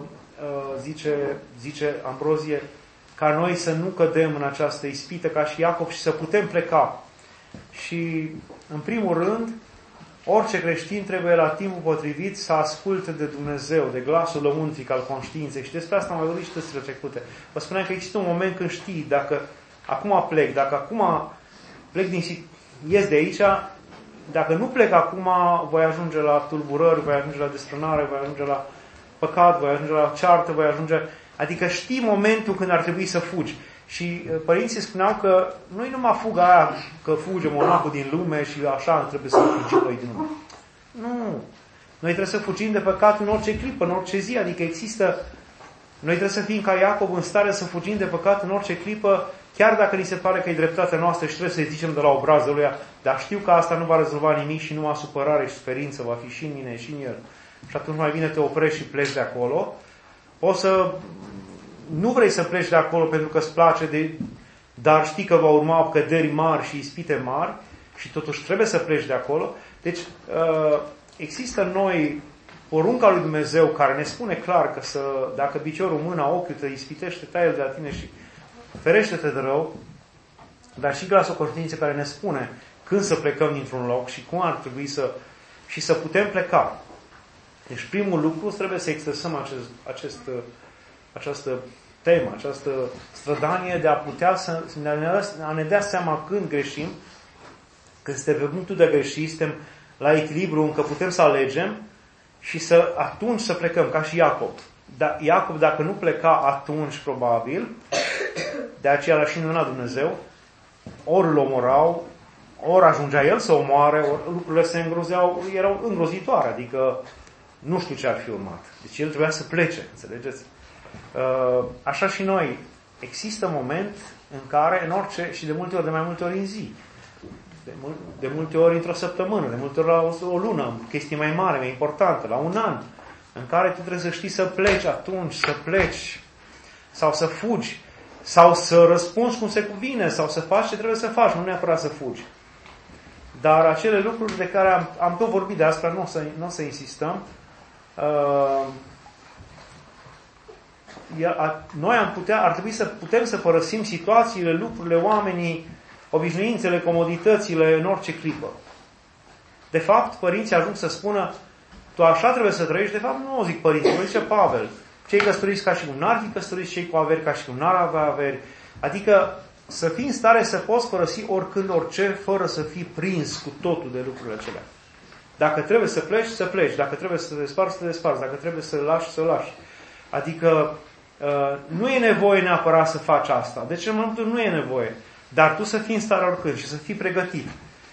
zice Ambrozie, ca noi să nu cădem în această ispită ca și Iacob și să putem pleca? Și, în primul rând, Orice creștin trebuie la timpul potrivit să asculte de Dumnezeu, de glasul lăuntric al conștiinței. Și despre asta am mai vorbit și tățile trecute. Vă spuneam că există un moment când știi, dacă acum plec, dacă acum plec ies de aici, dacă nu plec acum, voi ajunge la tulburări, voi ajunge la destrânare, voi ajunge la păcat, voi ajunge la ceartă, voi ajunge... Adică știi momentul când ar trebui să fugi. Și părinții spuneau că nu-i numai fuga aia că fuge monahul din lume și așa trebuie să fugim noi din lume. Nu. Noi trebuie să fugim de păcat în orice clipă, în orice zi. Adică există... Noi trebuie să fim ca Iacov în stare să fugim de păcat în orice clipă, chiar dacă ni se pare că e dreptatea noastră și trebuie să-i zicem de la obrazul lui, dar știu că asta nu va rezolva nimic și numai supărare și suferință va fi și în mine și în el. Și atunci mai bine te oprești și pleci de acolo. Nu vrei să pleci de acolo pentru că îți place, dar știi că va urma căderi mari și ispite mari și totuși trebuie să pleci de acolo. Deci există în noi porunca lui Dumnezeu care ne spune clar că dacă piciorul, mâna, ochiul te ispitește, taie-l de la tine și ferește-te de rău, dar și glasul conștiinței care ne spune când să plecăm dintr-un loc și cum ar trebui să putem pleca. Deci primul lucru trebuie să exersăm această temă, această strădanie de a putea a ne dea seama când greșim, când suntem pe punctul de a greși, suntem la echilibru încă putem să alegem și atunci să plecăm, ca și Iacov. Iacov, dacă nu pleca atunci, probabil, de aceea l-a și îndemnat Dumnezeu, ori îl omorau, ori ajungea el să omoare, ori lucrurile erau îngrozitoare, adică nu știu ce ar fi urmat. Deci el trebuia să plece, înțelegeți? Așa și noi. Există moment în care, și de multe ori, de mai multe ori în zi, de multe ori într-o săptămână, de multe ori la o lună, chestie mai mare, mai importantă, la un an, în care tu trebuie să știi să pleci atunci, să pleci, sau să fugi, sau să răspunzi cum se cuvine, sau să faci ce trebuie să faci, nu neapărat să fugi. Dar acele lucruri de care am tot vorbit de asta, nu o să insistăm, noi ar trebui să putem să părăsim situațiile, lucrurile, oamenii, obișnuințele, comoditățile în orice clipă. De fapt, părinții ajung să spună tu așa trebuie să trăiești. De fapt, nu o zic părinții, o zice Pavel. Cei căsătoriți ca și cum n-ar fi căsătoriți, cei cu averi ca și cum n-ar avea averi. Adică să fii în stare să poți părăsi oricând, orice, fără să fii prins cu totul de lucrurile acelea. Dacă trebuie să pleci, să pleci. Dacă trebuie să te desparți, să te desparți. Dacă trebuie să lași, să lași. Adică nu e nevoie neapărat să faci asta. Deci în momentul nu e nevoie. Dar tu să fii în stare oricând și să fii pregătit.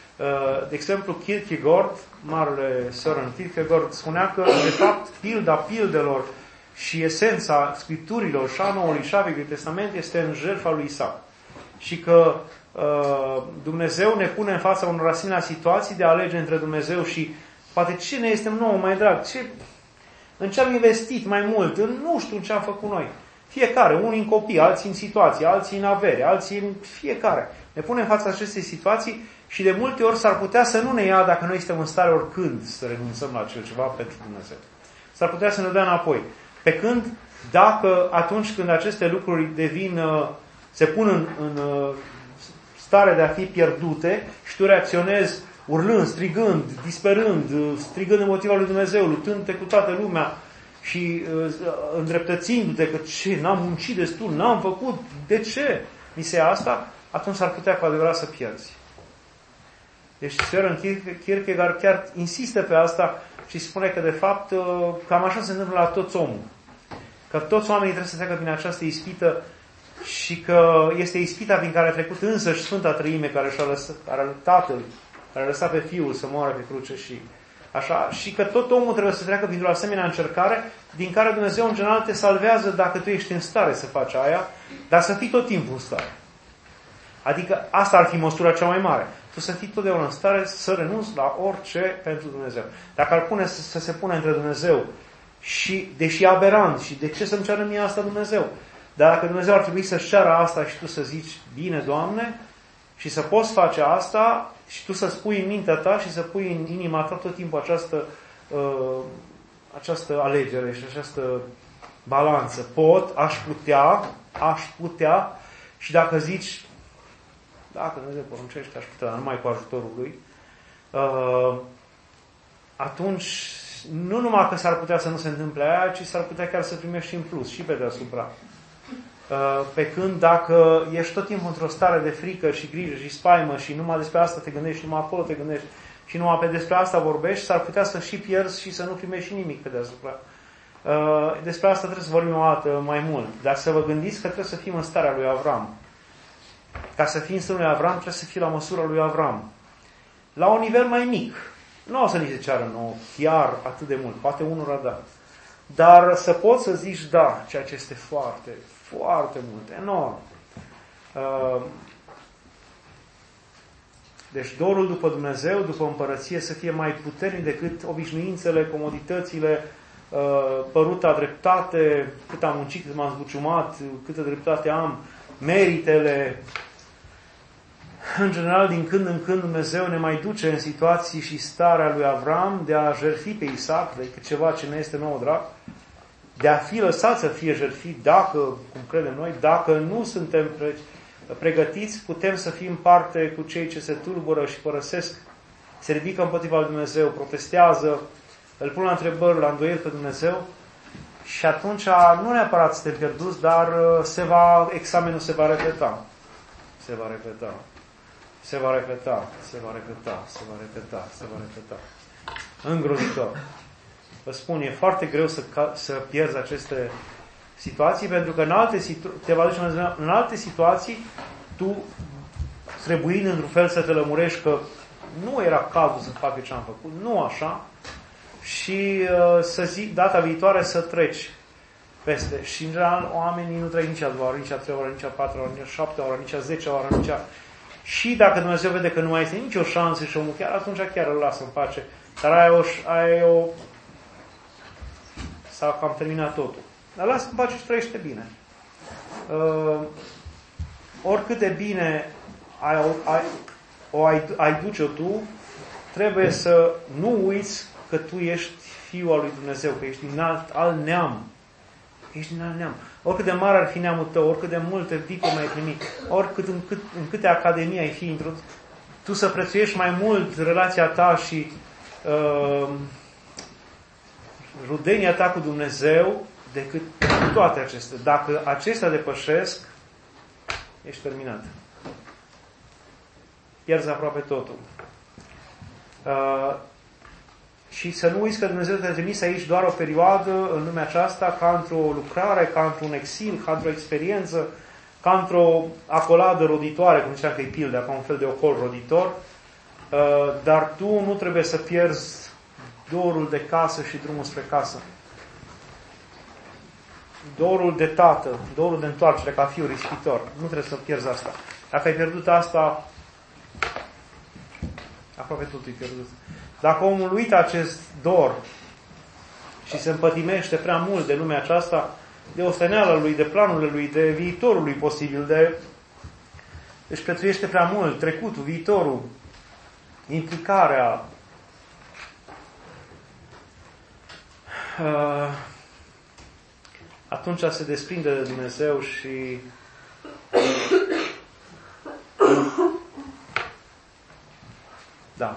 De exemplu, Kierkegaard, marele Søren Kierkegaard, spunea că, de fapt, pilda pildelor și esența Scripturilor și a Noului și a Vechiului Testament este în jertfa lui Isaac. Și că Dumnezeu ne pune în fața unor asemenea situații de a alege între Dumnezeu și poate ce ne este nouă mai drag, în ce am investit mai mult, nu știu ce am făcut noi. Fiecare, unii în copii, alții în situații, alții în avere, alții în fiecare. Ne pune în fața acestei situații și de multe ori s-ar putea să nu ne ia dacă noi suntem în stare oricând să renunțăm la acel ceva pentru Dumnezeu. S-ar putea să ne dea înapoi. Pe când, atunci când aceste lucruri se pun în stare de a fi pierdute și tu reacționezi urlând, strigând, disperând, strigând împotriva lui Dumnezeu, luptându-te cu toată lumea și îndreptățindu-te că n-am muncit destul, n-am făcut, de ce mi se ia asta? Atunci s-ar putea cu adevărat să pierzi. Deci Søren Kierkegaard chiar insistă pe asta și spune că de fapt cam așa se întâmplă la toți omul. Că toți oamenii trebuie să treacă prin această ispită și că este ispita prin care a trecut însăși Sfânta Treime care Tatăl, care a lăsat pe Fiul să moară pe cruce și așa, și că tot omul trebuie să treacă printr-o asemenea încercare din care Dumnezeu în general te salvează dacă tu ești în stare să faci aia, dar să fii tot timpul în stare. Adică asta ar fi măsura cea mai mare. Tu să fii totdeauna în stare să renunți la orice pentru Dumnezeu. Dacă ar pune să se pune între Dumnezeu și, deși aberant, și de ce să-mi ceară mie asta Dumnezeu? Dar dacă Dumnezeu ar trebui să-și ceară asta și tu să zici, bine, Doamne, și să poți face asta și tu să spui în mintea ta și să pui în inima ta tot timpul această alegere și această balanță. Aș putea și dacă zici, dacă Dumnezeu poruncește, aș putea, dar numai cu ajutorul Lui, atunci nu numai că s-ar putea să nu se întâmple aia, ci s-ar putea chiar să primești și în plus, și pe deasupra. Pe când dacă ești tot timpul într-o stare de frică și grijă și spaimă și numai despre asta te gândești, numai acolo te gândești și numai pe despre asta vorbești, s-ar putea să și pierzi și să nu primești nimic pe deasupra. Despre asta trebuie să vorbim o dată mai mult. Dar să vă gândiți că trebuie să fim în starea lui Avram. Ca să fii în starea lui Avram, trebuie să fii la măsura lui Avram. La un nivel mai mic. Nu o să ni se ceară nouă chiar atât de mult. Poate unul da. Dar să poți să zici da, ceea ce este foarte, foarte mult, enorm. Deci dorul după Dumnezeu, după împărăție, să fie mai puternic decât obișnuințele, comoditățile, păruta dreptate, cât am muncit, cât m-am zbuciumat, câtă dreptate am, meritele. În general, din când în când Dumnezeu ne mai duce în situații și starea lui Avram de a jertfi pe Isaac, adică ceva ce ne este nouă drag, de a fi lăsat să fie jertfit, dacă, cum credem noi, dacă nu suntem pregătiți, putem să fim parte cu cei ce se tulbură și părăsesc, se ridică împotriva lui Dumnezeu, protestează, îl pun la întrebări, la îndoieli pe Dumnezeu și atunci nu neapărat suntem pierduți, dar examenul se va repeta. Se va repeta. Se va repeta, se va repeta, se va repeta, se va repeta. Îngrozitor. Vă spun, e foarte greu să pierzi aceste situații, pentru că te va duce în alte situații, tu, trebuind într-un fel să te lămurești că nu era cazul să fac ce am făcut, nu așa, și să zic data viitoare să treci peste. Și în general oamenii nu trec nici a doua oră, nici a treia oră, nici a patra oră, nici a șaptea oră, nici a 10 oră, nici a... Și dacă Dumnezeu vede că nu mai este nicio șansă și omul chiar, atunci chiar îl lasă în pace. Dar aia e o... S-a cam terminat totul. Dar lasă în pace și trăiește bine. Oricât de bine ai duce-o tu, trebuie să nu uiți că tu ești Fiul al lui Dumnezeu, că ești din alt neam. Ești din alt neam. Oricât de mare ar fi neamul tău, oricât de multe diplome ai primit, oricât în câte academii ai fi introdus, tu să prețuiești mai mult relația ta și rudenia ta cu Dumnezeu decât toate acestea. Dacă acestea depășesc, ești terminat. Pierzi aproape totul. Și să nu uiți că Dumnezeu te-a trimis aici doar o perioadă în lumea aceasta, ca într-o lucrare, ca într-un exil, ca într-o experiență, ca într-o acoladă roditoare, cum ziceam că e pildă, ca un fel de ocol roditor, dar tu nu trebuie să pierzi dorul de casă și drumul spre casă. Dorul de tată, dorul de întoarcere ca fiu rispitor. Nu trebuie să pierzi asta. Dacă ai pierdut asta, aproape totul e pierdut. Dacă omul uită acest dor și se împătimește prea mult de lumea aceasta, de osteneala lui, de planurile lui, de viitorul lui posibil, își prețuiește prea mult trecutul, viitorul, implicarea, atunci se desprinde de Dumnezeu și da.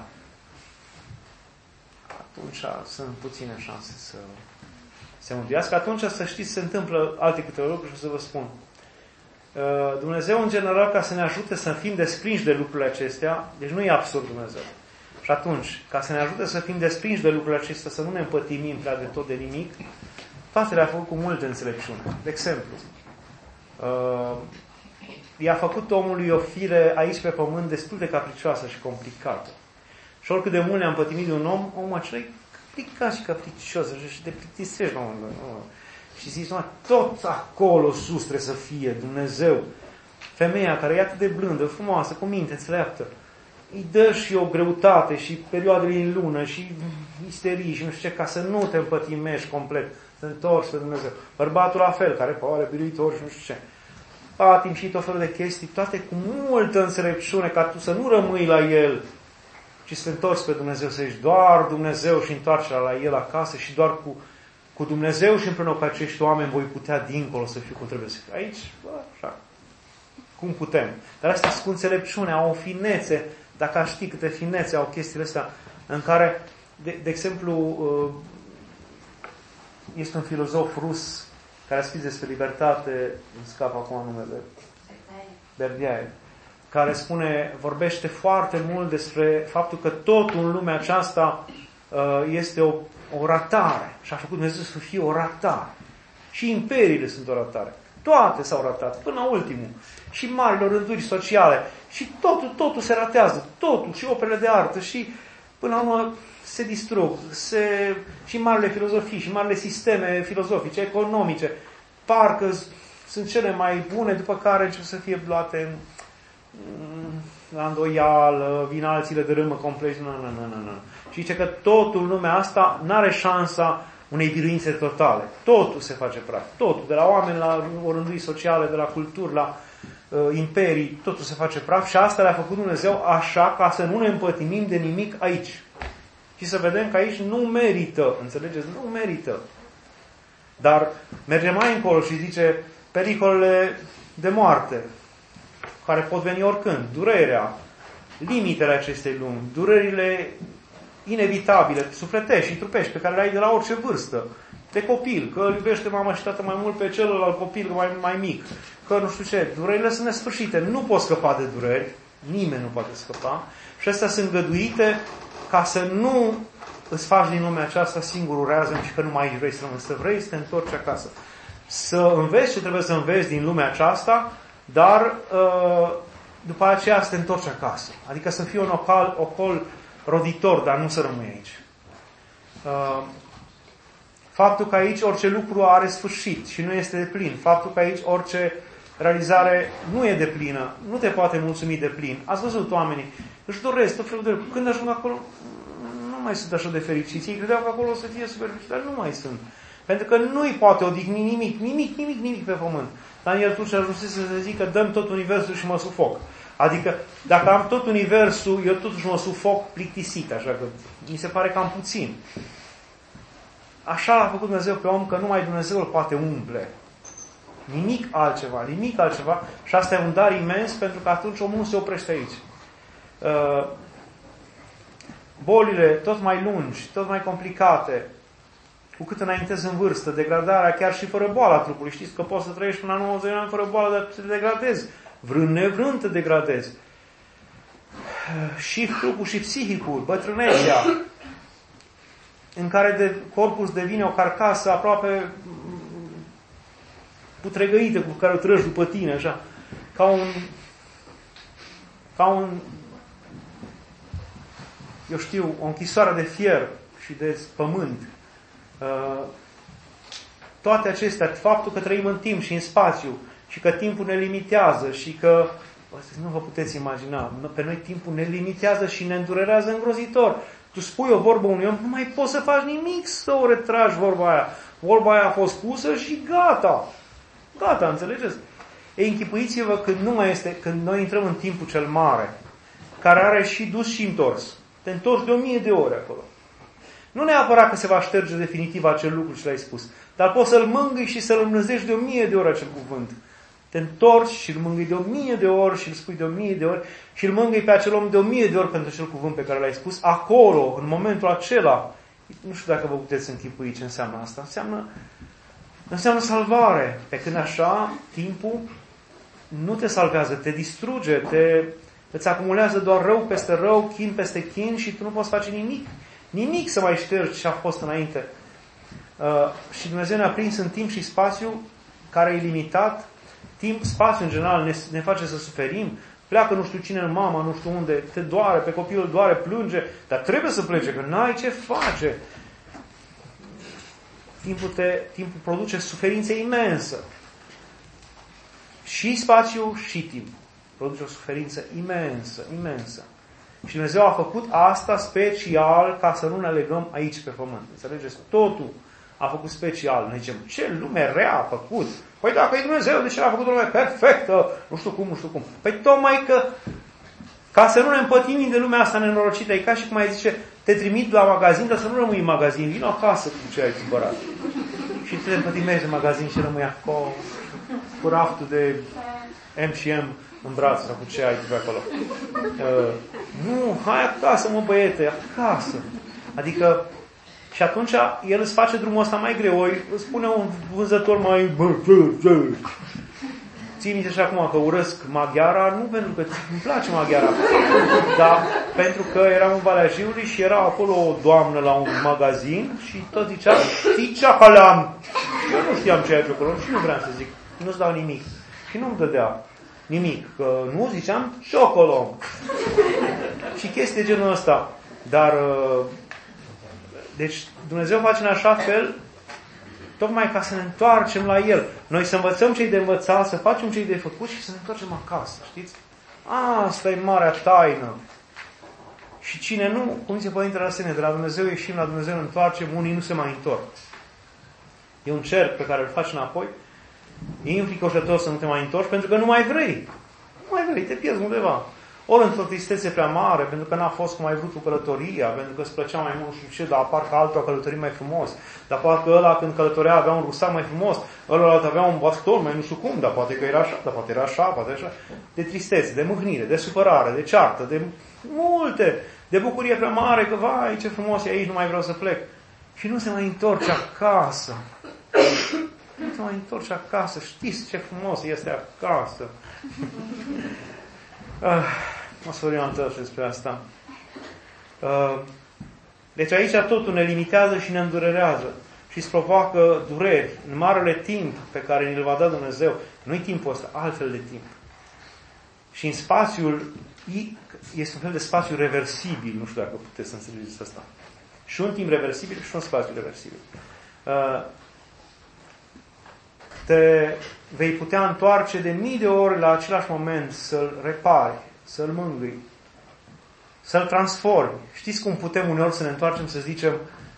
Atunci sunt puține șanse să se mântuiască. Atunci să știți, se întâmplă alte câteva lucruri și o să vă spun. Dumnezeu, în general, ca să ne ajute să fim desprinși de lucrurile acestea, deci nu e absurd Dumnezeu. Și atunci, ca să ne ajute să fim desprinși de lucrurile acestea, să nu ne împătimim prea de tot de nimic, toate le-a făcut cu multă înțelepciune. De exemplu, i-a făcut omului o fire aici pe pământ destul de capricioasă și complicată. Și oricât de mult ne-a împătimit de un om, omul acela e complicat și capricios și te plictisești la un moment dat. Și zici, tot acolo sus trebuie să fie Dumnezeu. Femeia care e atât de blândă, frumoasă, cu minte, înțeleaptă, îi dă și o greutate și perioadele în lună și isterii și nu știu ce, ca să nu te împătimești complet, să întorci pe Dumnezeu. Bărbatul la fel, care pare biruitor și nu știu ce. Patim și tot felul de chestii, toate cu multă înțelepciune, ca tu să nu rămâi la el, ci să te întorci pe Dumnezeu, să ești doar Dumnezeu și întoarcerea la el acasă și doar cu Dumnezeu și împreună cu acești oameni voi putea dincolo să fiu cum trebuie să fiu. Aici, așa, cum putem. Dar astea sunt cu înțelepciune, au o finețe, dacă aș ști câte finețe au chestiile astea, în care de exemplu, este un filozof rus care a scris despre libertate, îmi scap acum numele, Berdiaev, care vorbește foarte mult despre faptul că totul în lumea aceasta este o ratare. Și a făcut Dumnezeu să fie o ratare. Și imperiile sunt o ratare. Toate s-au ratat, până la ultimul. Și marile rânduri sociale. Și totul se ratează. Totul, și operele de artă, și până la urmă se distrug. Și marile filozofii, și marile sisteme filozofice, economice, parcă sunt cele mai bune, după care încep să fie luate la îndoială, vin alții le dărâmă complet. Nu. Și zice că totul în lumea asta n-are șansa unei biruințe totale. Totul se face praf. Totul, de la oameni la orândui sociale, de la culturi, la imperii, totul se face praf și asta le-a făcut Dumnezeu așa ca să nu ne împătimim de nimic aici. Și să vedem că aici nu merită, înțelegeți? Nu merită. Dar merge mai încolo și zice pericolele de moarte, care pot veni oricând, durerea, limitele acestei lumi, durerile inevitabile, sufletești și trupești, pe care le ai de la orice vârstă, de copil, că îl iubește mama și tată mai mult pe celălalt copil mai mic, că nu știu ce, durerile sunt nesfârșite, nu poți scăpa de dureri, nimeni nu poate scăpa, și astea sunt îngăduite ca să nu îți faci din lumea aceasta singurul rează și că nu mai vrei să rămâni, să vrei să te întorci acasă. Să înveți ce trebuie să înveți din lumea aceasta, dar după aceea să te întorci acasă. Adică să fie un ocol roditor, dar nu să rămâi aici. Faptul că aici orice lucru are sfârșit și nu este de plin. Faptul că aici orice realizare nu e de plină, nu te poate mulțumi de plin. Ați văzut oamenii, își doresc tot felul de lucruri. Când ajung acolo, nu mai sunt așa de fericiți. Ei credeau că acolo o să fie super fericiți, dar nu mai sunt. Pentru că nu-i poate odihni nimic pe pământ. Daniel Turci ajunsese să zică, dăm tot universul și mă sufoc. Adică, dacă am tot universul, eu totuși mă sufoc plictisit, așa că mi se pare cam puțin. Așa l-a făcut Dumnezeu pe om, că numai Dumnezeu îl poate umple. Nimic altceva. Și asta e un dar imens, pentru că atunci omul nu se oprește aici. Bolile tot mai lungi, tot mai complicate, cu cât înaintezi în vârstă, degradarea chiar și fără boala trupului. Știți că poți să trăiești până la 90 de ani fără boală, dar te degradezi. Vrând nevrând te degradezi. Și trupul și psihicul, bătrânețea, în care corpul devine o carcasă aproape putregăită, cu care o trăgi după tine, așa, ca un eu știu, o închisoare de fier și de pământ. Toate acestea, faptul că trăim în timp și în spațiu și că timpul ne limitează și că, nu vă puteți imagina, pe noi timpul ne limitează și ne îndurerează îngrozitor. Tu spui o vorbă unui om, nu mai poți să faci nimic să o retragi vorba aia. Vorba aia a fost pusă și gata. Gata, înțelegeți? Ei, închipuiți-vă când noi intrăm în timpul cel mare, care are și dus și întors. Te întorci de 1000 de ori acolo. Nu neapărat că se va șterge definitiv acel lucru ce l-ai spus, dar poți să-l mângâi și să-l îmnăzești de 1000 de ori acel cuvânt. Te întorci și îl mângâi de 1000 de ori și îl spui de 1000 de ori și îl mângâi pe acel om de 1000 de ori pentru acel cuvânt pe care l-ai spus. Acolo, în momentul acela, nu știu dacă vă puteți închipui ce înseamnă asta. Înseamnă salvare. Pe când așa, timpul nu te salvează, te distruge, îți acumulează doar rău peste rău, chin peste chin și tu nu poți face nimic. Nimic să mai ștergi ce a fost înainte. Și Dumnezeu ne-a prins în timp și spațiu care e limitat. Timp, spațiu în general ne face să suferim. Pleacă nu știu cine în mama, nu știu unde, te doare, pe copilul doare, plânge, dar trebuie să plece, că n-ai ce face. Timpul produce suferință imensă. Și spațiu și timp produce o suferință imensă. Și Dumnezeu a făcut asta special ca să nu ne legăm aici pe pământ. Înțelegeți? Totul a făcut special. Noi zicem, ce lume rea a făcut? Păi dacă e Dumnezeu, de ce a făcut o lume perfectă? Nu știu cum. Păi tocmai că ca să nu ne împătimim de lumea asta nenorocită, e ca și cum ai zice, te trimit la magazin, dar să nu rămâi în magazin, vino acasă cu ce ai cumpărat. Și te împătimești de magazin și rămâi acolo cu raftul de M&M în braț sau cu ce ai pe acolo. Nu, hai acasă, mă băiete, acasă. Adică, și atunci el îți face drumul ăsta mai greu, îți spune un vânzător mai... Ții minte și acum că urăsc maghiara, nu pentru că îmi place maghiara, dar pentru că eram în Valea Jiului și era acolo o doamnă la un magazin și tot zicea, știi ce am? Și eu nu știam ce ai acolo și nu vreau să zic, nu-ți dau nimic. Și nu-mi dădea nimic, că nu ziceam ciocolom. Și chestii de genul ăsta. Dar, deci Dumnezeu face în așa fel, tocmai ca să ne întoarcem la El. Noi să învățăm ce-i de învățat, să facem ce-i de făcut și să ne întoarcem acasă, știți? Asta e marea taină. Și cine nu, cum zice Părintele Arsenie, de la Dumnezeu ieșim, la Dumnezeu ne întoarcem, unii nu se mai întorc. E un cerc pe care îl faci înapoi, e înfricoșător să nu te mai întorci, pentru că nu mai vrei. Nu mai vrei, te pierzi undeva. Ori într-o tristețe prea mare, pentru că n-a fost cum ai vrut cu călătoria, pentru că îți plăcea mai mult și ce, dar parcă altul a călătorit mai frumos. Dar parcă ăla când călătorea avea un rusac mai frumos, ăla avea un baston mai nu știu cum, dar poate că era așa, dar poate era așa, poate așa. De tristețe, de mâhnire, de supărare, de ceartă, de multe, de bucurie prea mare, că vai, ce frumos e aici, nu mai vreau să plec. Și nu se mai întorce acasă. Nu se mai întorce acasă. Știți ce frumos este acasă. O să orientăm despre asta. Deci aici totul ne limitează și ne îndurerează și îți provoacă dureri în marele timp pe care ni-l va da Dumnezeu. Nu-i timpul ăsta, altfel de timp. Și în spațiul este un fel de spațiu reversibil, nu știu dacă puteți să înțelegeți asta. Și un timp reversibil și un spațiu reversibil. Te vei putea întoarce de mii de ori la același moment, să-l repari, să-l mângâi, să-l transformi. Știți cum putem uneori să ne întoarcem să zicem,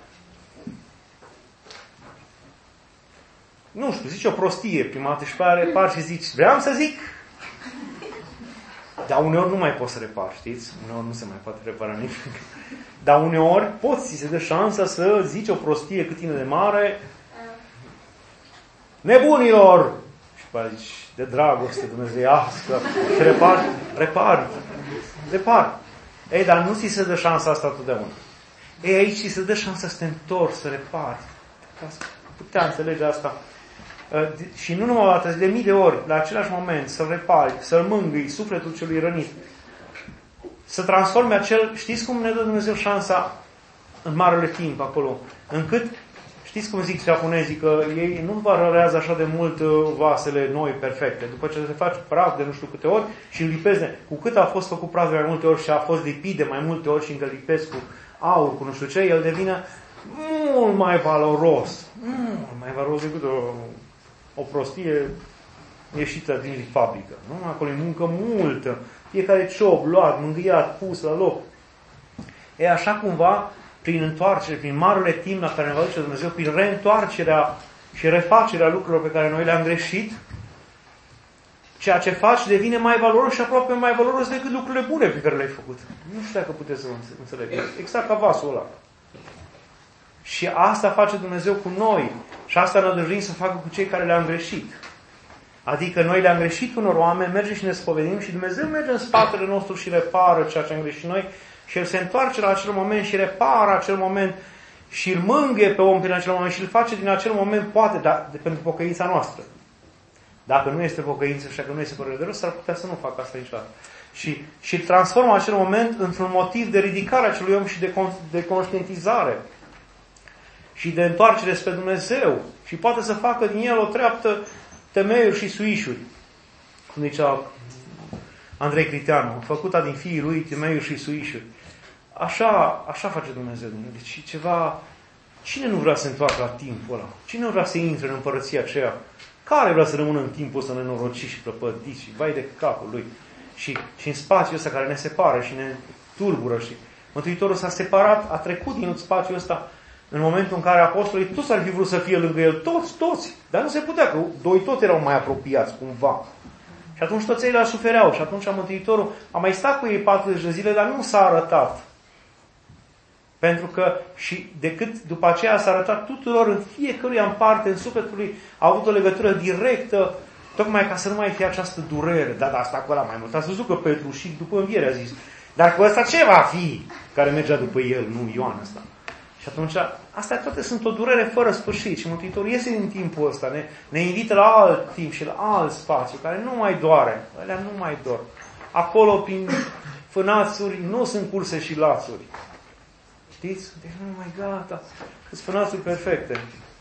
nu știu, zici o prostie prima dată și repari și zici, vreau să zic. Dar uneori nu mai poți să repari, știți? Uneori nu se mai poate repara nimic. Dar uneori poți, ți se dă șansa să zici o prostie cât tine de mare. Nebunilor! Și după zici, de dragoste dumnezeiască, și repari. Ei, dar nu ți se dă șansa asta totdeauna. Ei, aici ți se dă șansa să te întorci, să repari. Putea înțelege asta. Și nu numai o dată, de mii de ori, la același moment, să-l repari, să-l mângâi sufletul celui rănit. Să transforme acel... Știți cum ne dă Dumnezeu șansa în marele timp acolo? Încât, știți cum zic japonezii, că ei nu valorează așa de mult vasele noi, perfecte. După ce se face praf de nu știu câte ori și îl lipesc cu cât a fost făcut praf de mai multe ori și a fost lipit de mai multe ori și încă lipesc cu aur, cu nu știu ce, el devine mult mai valoros. Mult mai valoros decât o prostie ieșită din fabrică. Nu? Acolo e muncă multă. Fiecare ciop luat, mângâiat, pus la loc. E așa cumva, prin întoarcere, prin marele timp la care ne va duce Dumnezeu, prin reîntoarcerea și refacerea lucrurilor pe care noi le-am greșit, ceea ce faci devine mai valoros și aproape mai valoros decât lucrurile bune pe care le-ai făcut. Nu știu dacă puteți să înțelegeți. Exact ca vasul ăla. Și asta face Dumnezeu cu noi. Și asta ne dorim să facă cu cei care le-am greșit. Adică noi le-am greșit unor oameni, mergem și ne spovedim și Dumnezeu merge în spatele nostru și repară ceea ce am greșit noi și El se întoarce la acel moment și repară acel moment și îl mângâie pe om prin acel moment și îl face din acel moment, poate, dar pentru pocăința noastră. Dacă nu este pocăință și dacă nu este părere de rost, s-ar putea să nu facă asta niciodată. Și îl transformă acel moment într-un motiv de ridicare a acelui om și de conștientizare și de întoarcere spre Dumnezeu. Și poate să facă din el o treaptă temeiuri și suișuri. Cum zicea Andrei Criteanu, făcuta din fiii lui temeiuri și suișuri. Așa face Dumnezeu. Deci ceva... Cine nu vrea să se întoarcă la timpul ăla? Cine nu vrea să intre în împărăția aceea? Care vrea să rămână în timpul ăsta nenorocit și prăpădit și vai de capul lui? Și în spațiul ăsta care ne separă și ne tulbură și Mântuitorul s-a separat, a trecut din spațiul ăsta în momentul în care apostolii toți ar fi vrut să fie lângă el, toți, dar nu se putea, că doi toți erau mai apropiați cumva. Și atunci toți ei le sufereau și atunci Mântuitorul a mai stat cu ei 40 de zile, dar nu s-a arătat. Pentru că și decât după aceea s-a arătat tuturor în fiecăruia în parte, în sufletul lui, a avut o legătură directă, tocmai ca să nu mai fie această durere. Dar asta cu ăla mai mult. Ați văzut că Petru și după înviere a zis, dar cu ăsta ce va fi? Care mergea după el, nu Ioan ăsta. Și atunci, astea toate sunt o durere fără sfârșit și Mântuitorul iese din timpul ăsta, ne invită la alt timp și la alt spațiu, care nu mai doare, alea nu mai dor. Acolo, prin fânațuri, nu sunt curse și lațuri. Știți? Deci nu mai gata. Sunt fânațuri perfecte.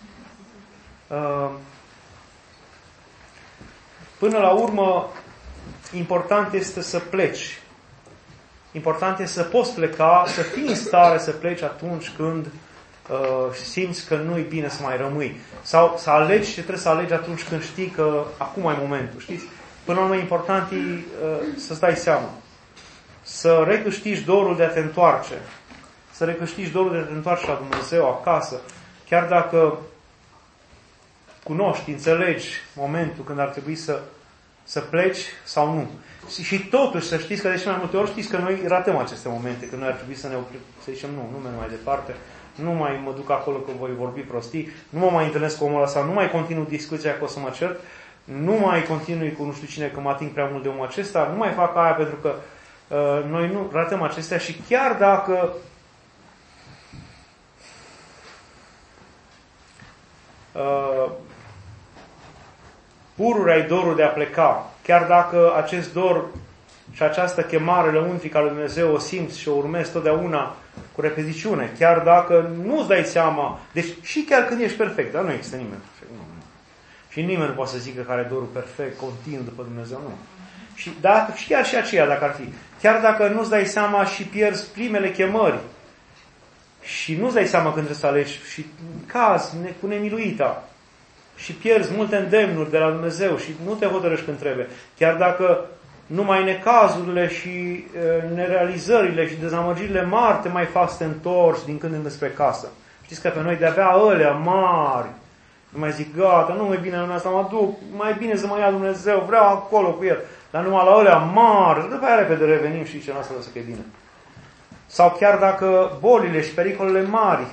Până la urmă, important este să pleci. Important este să poți pleca, să fii în stare să pleci atunci când simți că nu e bine să mai rămâi. Sau să alegi ce trebuie să alegi atunci când știi că acum e momentul. Știți? Până la urmă, important e să-ți dai seama. Să recâștigi dorul de a te întoarce. Să recâștigi dorul de a te întoarce la Dumnezeu acasă. Chiar dacă cunoști, înțelegi momentul când ar trebui să pleci sau nu. Și totuși să știți că de cele mai multe ori știți că noi ratăm aceste momente, că noi ar trebui să ne oprim, să zicem nu merg mai departe, nu mai mă duc acolo că voi vorbi prostii, nu mă mai întâlnesc cu omul ăsta, nu mai continuu discuția că o să mă cert, nu mai continui cu nu știu cine că mă ating prea mult de omul acesta, nu mai fac aia pentru că noi nu ratăm acestea și chiar dacă pururea ai dorul de a pleca, chiar dacă acest dor și această chemare lăuntrică a lui Dumnezeu o simți și o urmezi totdeauna cu repetițiune, chiar dacă nu-ți dai seama, deci și chiar când ești perfect, dar nu există nimeni perfect, nu. Și nimeni nu poate să zică că are dorul perfect, continuu după Dumnezeu, nu. Și chiar și aceea, dacă ar fi, chiar dacă nu-ți dai seama și pierzi primele chemări și nu-ți dai seama când trebuie să alegi și cazi cu nemiluita, și pierzi multe îndemnuri de la Dumnezeu și nu te hotărăști când trebuie. Chiar dacă numai necazurile și nerealizările și dezamăgirile mari te mai fac să te întorci din când în spre casă. Știți că pe noi de-abia ălea mari, nu mai zic, gata, nu mai bine lumea asta, mă duc, mai bine să mă ia Dumnezeu, vreau acolo cu El. Dar numai la ălea mari, după aia repede revenim și zicem, asta o să fie bine. Sau chiar dacă bolile și pericolele mari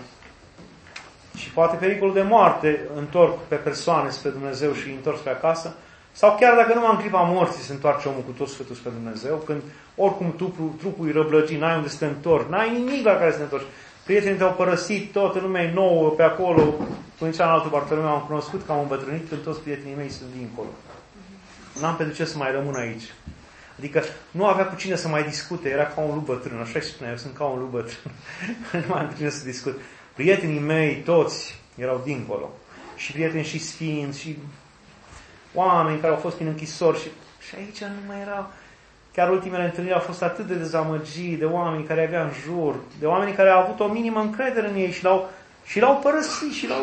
și poate pericolul de moarte întorc pe persoane spre Dumnezeu și întorc spre acasă, sau chiar dacă numai în clipa morții se întoarce omul cu tot sfârșitul spre Dumnezeu, când oricum trupul e răblăgit, n-ai unde să te întorci, n-ai nimic la care să te întorci. Prietenii te-au părăsit, toată lumea e nouă pe acolo, până cealaltă Bartolomeu am cunoscut că am îmbătrânit, când toți prietenii mei sunt dincolo. N-am pentru ce să mai rămân aici. Adică nu avea cu cine să mai discute, era ca un lup bătrân, așa îi spunea, eu sunt ca un lup bătrân, nu mai am cu cine să discut. Prietenii mei, toți, erau dincolo. Și prieteni și sfinți, și oameni care au fost prin închisori. Și aici nu mai erau. Chiar ultimele întâlniri au fost atât de dezamăgiri, de oameni care avea în jur, de oameni care au avut o minimă încredere în ei și l-au părăsit și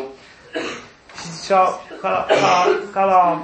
zicea, ca la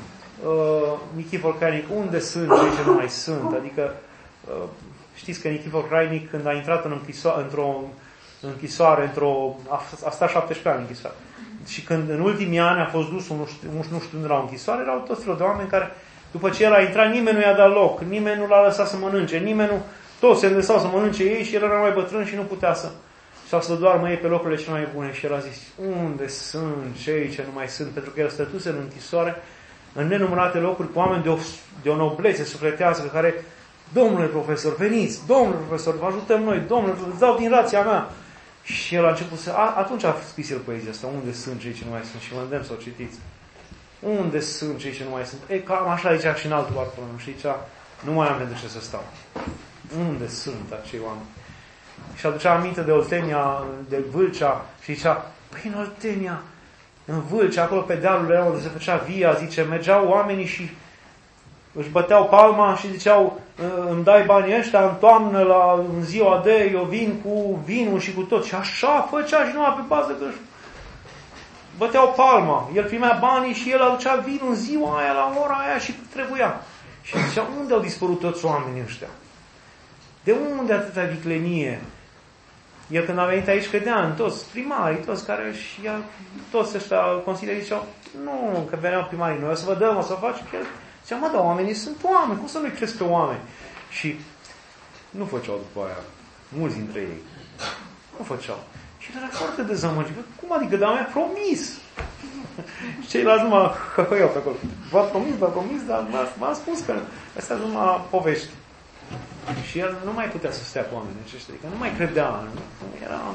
Nichifor Crainic, unde sunt cei ce nu mai sunt? Adică, știți că Nichifor Crainic, când a intrat într-o închisoare, a stat 17 ani în închisoare. Și când în ultimii ani a fost dus nu știu unde la o închisoare, erau toți felul de oameni care, după ce el a intrat, nimeni nu i-a dat loc, nimeni nu l-a lăsat să mănânce, toți se lăsau să mănânce ei și el era mai bătrân și nu putea sau să doarmă ei pe locurile cele mai bune. Și el a zis, unde sunt cei ce nu mai sunt? Pentru că el stătuse în închisoare, în nenumărate locuri, cu oameni de o noblețe sufletească, care, domnule profesor, veniți, domnule profesor, vă ajutăm noi, domnule, îți dau din rația mea. Și el a început atunci a scris el poezia asta, unde sunt cei ce nu mai sunt? Și vă îndemn să o citiți. Unde sunt cei ce nu mai sunt? Cam așa zicea și în altul Bartolomeu. Și zicea, nu mai am pentru ce să stau. Unde sunt acei oameni? Și aducea aminte de Oltenia, de Vâlcea, și zicea, păi în Oltenia, în Vâlcea, acolo pe dealul era unde se făcea via, zice, mergeau oamenii și își băteau palma și ziceau, îmi dai banii ăștia în toamnă, în ziua de, eu vin cu vinul și cu tot. Și așa făcea și numai pe bază că își băteau palma. El primea banii și el aducea vinul în ziua aia, la ora aia și trebuia. Și zicea, unde au dispărut toți oamenii ăștia? De unde atâta viclenie? El când a venit aici credea în toți primarii, toți care toți ăștia consilierii ziceau, nu, că veneau primarii, noi o să vă dăm, o să faci. Și el zicea, mă, da, oamenii sunt oameni, cum să nu-i crezi pe oameni? Și nu făceau după aia, mulți dintre ei. Nu făceau. Și era foarte dezamăgit. Cum adică, dar mi-a promis? Și ceilalți numai hăhăiau pe acolo. V-a promis, dar m-a spus că astea numai povești. Și el nu mai putea să stea cu oamenii aceștia, adică nu mai credea. Era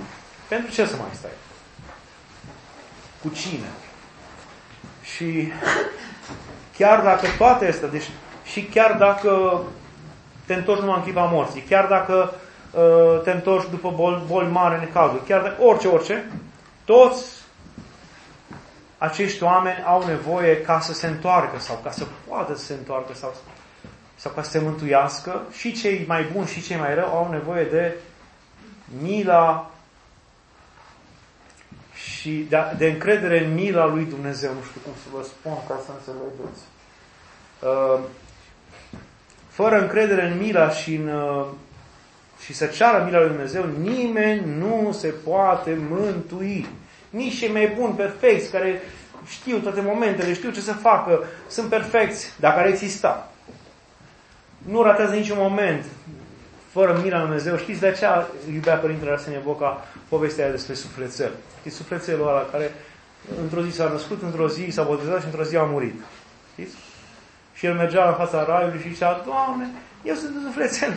Pentru ce să mai stai? Cu cine? Și chiar dacă toate astea, deci și chiar dacă te întorci numai în clipa morții, chiar dacă te întorci după boli mari, necazuri, chiar dacă orice, toți acești oameni au nevoie ca să se întoarcă sau ca să poată să se întoarcă sau ca să se mântuiască. Și cei mai buni și cei mai rău au nevoie de mila și de încredere în mila lui Dumnezeu. Nu știu cum să vă spun ca să înțelegeți. Fără încredere în mila și să ceară mila lui Dumnezeu, nimeni nu se poate mântui. Nici cei mai buni, perfecți, care știu toate momentele, știu ce să facă, sunt perfecți, dacă ar exista. Nu ratează niciun moment fără mila lui Dumnezeu. Știți de aceea iubea Părintele Arsenie Boca povestea aia despre sufletel. Știți, sufletelul ăla care într-o zi s-a născut, într-o zi s-a botezat și într-o zi a murit. Știți? Și el mergea în fața raiului și zicea: Doamne, eu sunt un sufletel.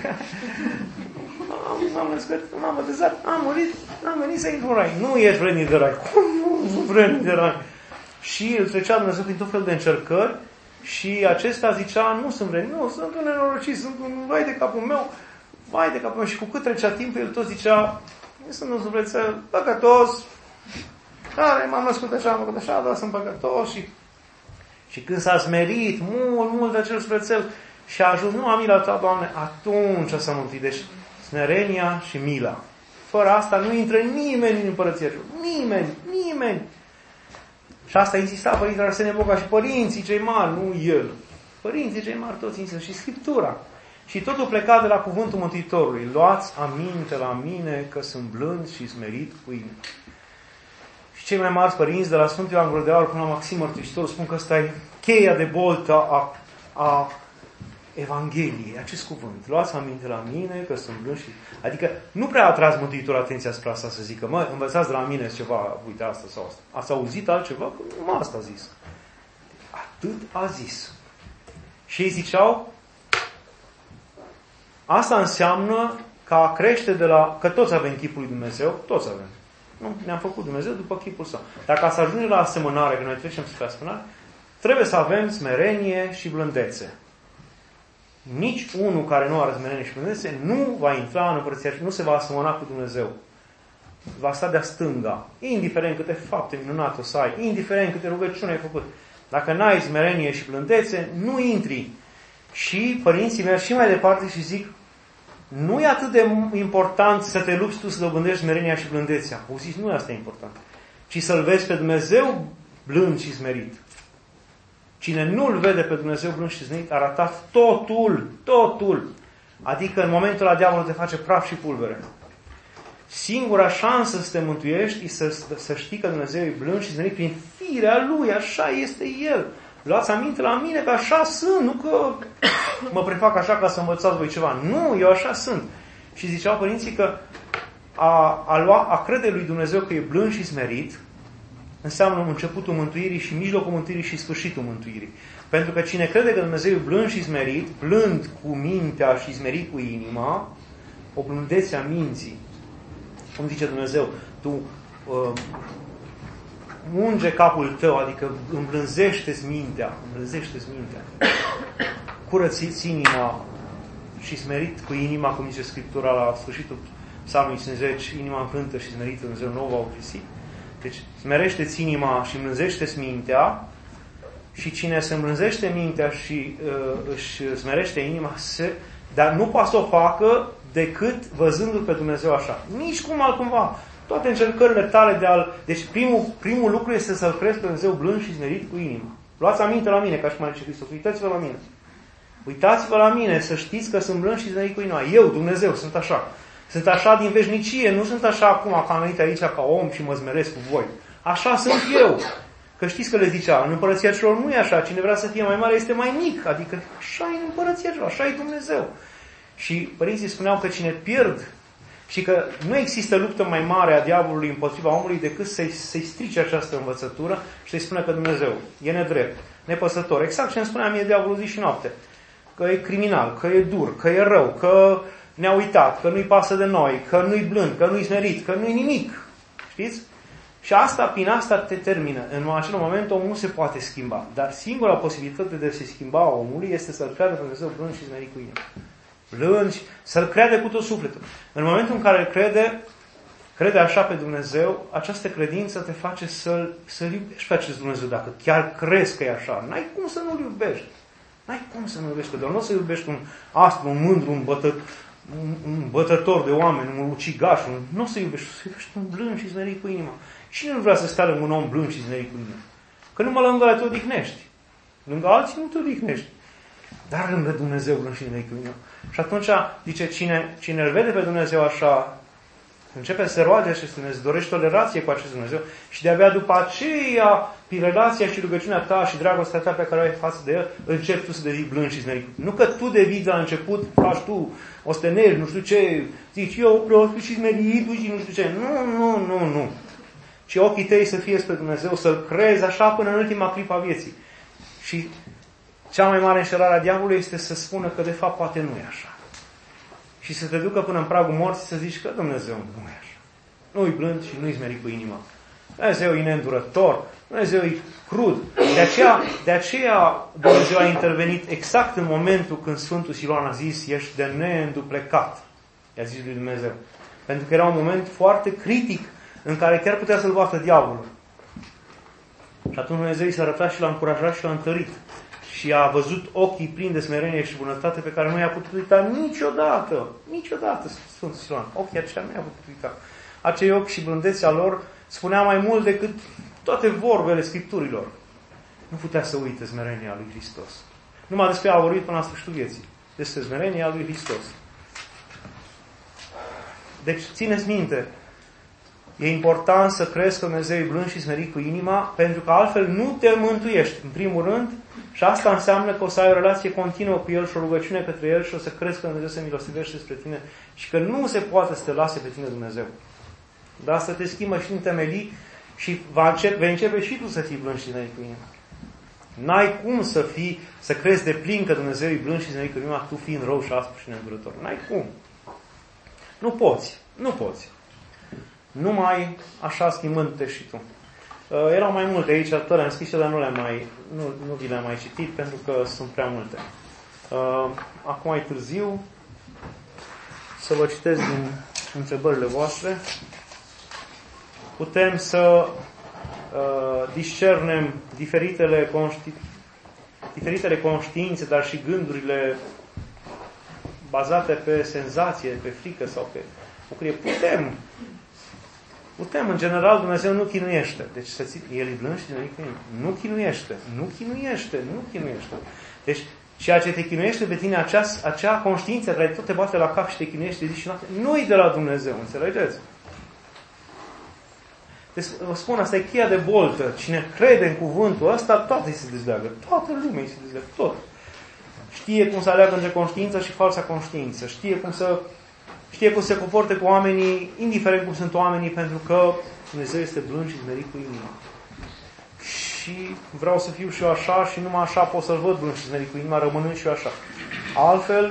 M-am născut, m-am botezat, am murit, am venit să intru în rai. Nu ești vrednic de rai. Cum nu vrednic de rai? Și îl trecea Dumnezeu prin tot fel de încercări și acesta zicea: nu sunt vrednic, nu, sunt un nenorocit, sunt un vai de capul meu. Și cu cât trecea timpul, el tot zicea: eu sunt un sufletel păcătos, care m-am născut așa, am făcut așa, dar sunt păcătos. Și când s-a smerit mult de acel sufletel și a ajuns, nu, am mila ta, Doamne, atunci s-a mântuit. Deci smerenia și mila. Fără asta nu intră nimeni în Împărăția Cerului. Nimeni. Și asta insista Părintele Arsenie Boca și părinții cei mari, nu el. Părinții cei mari toți insistă și Scriptura. Și totul pleca de la cuvântul Mântuitorului. Luați aminte la mine că sunt blând și smerit cu inima. Și cei mai mari părinți, de la Sfântul Ioan Gură de Aur până la Maxim Mărturisitorul, spun că ăsta e cheia de boltă a Evangheliei, acest cuvânt. Luați aminte la mine că sunt blând și... Adică nu prea a tras Mântuitorul atenția asupra asta să zică: mă, învățați de la mine ceva, uite asta sau asta. Ați auzit altceva? Nu asta a zis. Atât a zis. Și ei ziceau: asta înseamnă că a crește de la... Că toți avem chipul lui Dumnezeu, toți avem. Nu? Ne-am făcut Dumnezeu după chipul său. Dacă să ajungem la asemănare, că noi trecem spre asemănare, trebuie să avem smerenie și blândețe. Nici unul care nu are smerenie și blândețe nu va intra în Împărăția și nu se va asemăna cu Dumnezeu. Va sta de-a stânga. Indiferent câte fapte minunate o să ai, indiferent câte rugăciuni ai făcut. Dacă n-ai smerenie și blândețe, nu intri. Și părinții merg și mai departe și zic: nu e atât de important să te lupți tu să dobândești smerenia și blândețea. Auziți, nu asta e important. Ci să-L vezi pe Dumnezeu blând și smerit. Cine nu-L vede pe Dumnezeu blând și smerit, a ratat totul. Adică în momentul ăla diavolul te face praf și pulbere. Singura șansă să te mântuiești e să știi că Dumnezeu e blând și smerit prin firea Lui. Așa este El. Luați aminte la mine că așa sunt, nu că mă prefac așa ca să învățați voi ceva. Nu, eu așa sunt. Și ziceau părinții că a crede lui Dumnezeu că e blând și smerit înseamnă începutul mântuirii și mijlocul mântuirii și sfârșitul mântuirii. Pentru că cine crede că Dumnezeu e blând și smerit, blând cu mintea și smerit cu inima, o blândețe a minții. Cum zice Dumnezeu, tu unge capul tău, adică îmblânzește-ți mintea, curăți-ți inima și smerit cu inima, cum zice Scriptura la sfârșitul Psalmului 50, inima înfrântă și smerită Dumnezeu nu o va oprisi. Deci smerește-ți inima și îmblânzește-ți mintea, și cine se îmblânzește mintea și își smerește inima, dar nu poate să o facă decât văzându-L pe Dumnezeu așa. Nici cum altcumva. Toate încercările tale de a-L... Deci primul lucru este să-L crezi pe Dumnezeu blând și smerit cu inima. Luați aminte la mine, ca și mai zice Hristos. Uitați-vă la mine. Uitați-vă la mine, să știți că sunt blând și smerit cu inima. Eu, Dumnezeu, sunt așa. Sunt așa din veșnicie, nu sunt așa acum că am venit aici ca om și mă smeresc cu voi. Așa sunt eu. Că știți că le zicea, în Împărăția Celor nu e așa. Cine vrea să fie mai mare este mai mic. Adică așa e în Împărăția Celor, așa e Dumnezeu. Și părinții spuneau că cine pierd și că nu există luptă mai mare a diavolului împotriva omului decât să-i strice această învățătură și să-i spună că Dumnezeu e nedrept, nepăsător. Exact ce îmi spunea mie diavolul zi și noapte. Că e criminal, că e dur, că e rău, că ne-a uitat, că nu-i pasă de noi, că nu-i blând, că nu-i smerit, că nu-i nimic. Știți? Și asta, prin asta te termină. În acel moment omul nu se poate schimba. Dar singura posibilitate de a se schimba omului este să-L creadă pe Dumnezeu blând și smerit cu inima. Blând și să-L creadă cu tot sufletul. În momentul în care îl crede așa pe Dumnezeu, această credință te face să-L iubești pe acest Dumnezeu. Dacă chiar crezi că e așa, n-ai cum să nu-L iubești. N-ai cum să nu-L iubești. Că doar nu o să iubești un astru, un mândru, un bătător de oameni, un ucigaș. Nu o să iubești. O să iubești un blând și smerit cu inima. Cine nu vrea să stea lângă un om blând și smerit cu inima? Că numai lângă ăla te odihnești. Lângă alții nu te odihnești. Dar lângă Dumnezeu blând și smerit cu inima. Și atunci, zice, cine îl vede pe Dumnezeu așa, începe să se roage acest Dumnezeu, dorește o relație cu acest Dumnezeu și de-abia după aceea, prin relația și rugăciunea ta și dragostea ta pe care o ai față de El, începi tu să devii blând și smerit. Nu că tu devii de la început, faci tu osteneli, nu știu ce, zici, eu vreau și smerit și nu știu ce. Nu. Ci ochii tăi să fie spre Dumnezeu, să-L crezi așa până în ultima clipă a vieții. Și cea mai mare înșelare a diavolului este să spună că de fapt poate nu e așa. Și să te ducă până în pragul morții să zici că Dumnezeu nu e așa. Nu-i blând și nu-i smerit cu inima. Dumnezeu e neîndurător, Dumnezeu e crud. De aceea Dumnezeu a intervenit exact în momentul când Sfântul Siloan a zis, ești de neînduplecat. I-a zis lui Dumnezeu. Pentru că era un moment foarte critic în care chiar putea să-l bată diavolul. Și atunci Dumnezeu i s-a arătat și l-a încurajat și l-a întărit. Și a văzut ochii plini de smerenie și bunătate pe care nu i-a putut uita niciodată. Niciodată, Sfântul Siloan. Ochii aceia nu i-a putut uita. Acei ochi și blândețea lor spunea mai mult decât toate vorbele Scripturilor. Nu putea să uite smerenia lui Hristos. Numai despre a vorbit până la sfârșitul vieții. Despre smerenia lui Hristos. Deci, țineți minte, e important să crezi că Dumnezeu e blând și smerit cu inima, pentru că altfel nu te mântuiești, în primul rând, și asta înseamnă că o să ai o relație continuă cu El și o rugăciune către El și o să crezi că Dumnezeu se milostivește spre tine și că nu se poate să te lase pe tine Dumnezeu. Dar să te schimbă și în temelii și vei începe și tu să fii blând și smerit cu inima. N-ai cum să crezi de plin că Dumnezeu e blând și smerit cu inima, tu fiind rău și aspru și neîndurător. N-ai cum. Nu poți. Numai așa schimbându-te și tu. Erau mai multe aici, toate le-am scris, dar nu vi le-am mai citit pentru că sunt prea multe. Acum e târziu să vă citesc din întrebările voastre. Putem să discernem diferitele conștiințe, dar și gândurile bazate pe senzație, pe frică sau pe bucurie. Putem, în general, Dumnezeu nu chinuiește. Deci, să ții, El e blând și nu chinuiește. Deci, ceea ce te chinuiește pe tine, acea conștiință care tot te bate la cap și te chinuiește zi și noapte, nu e de la Dumnezeu, înțelegeți? Deci, vă spun, asta e cheia de boltă. Cine crede în cuvântul ăsta, toate îi se dezleagă. Toată lumea îi se dezleagă. Tot. Știe cum să aleagă între conștiință și falsa conștiință. Știe cum se comporte cu oamenii, indiferent cum sunt oamenii, pentru că Dumnezeu este blând și smerit cu inima. Și vreau să fiu și eu așa și numai așa pot să-L văd blând și smerit cu inima, rămânând și eu așa. Altfel,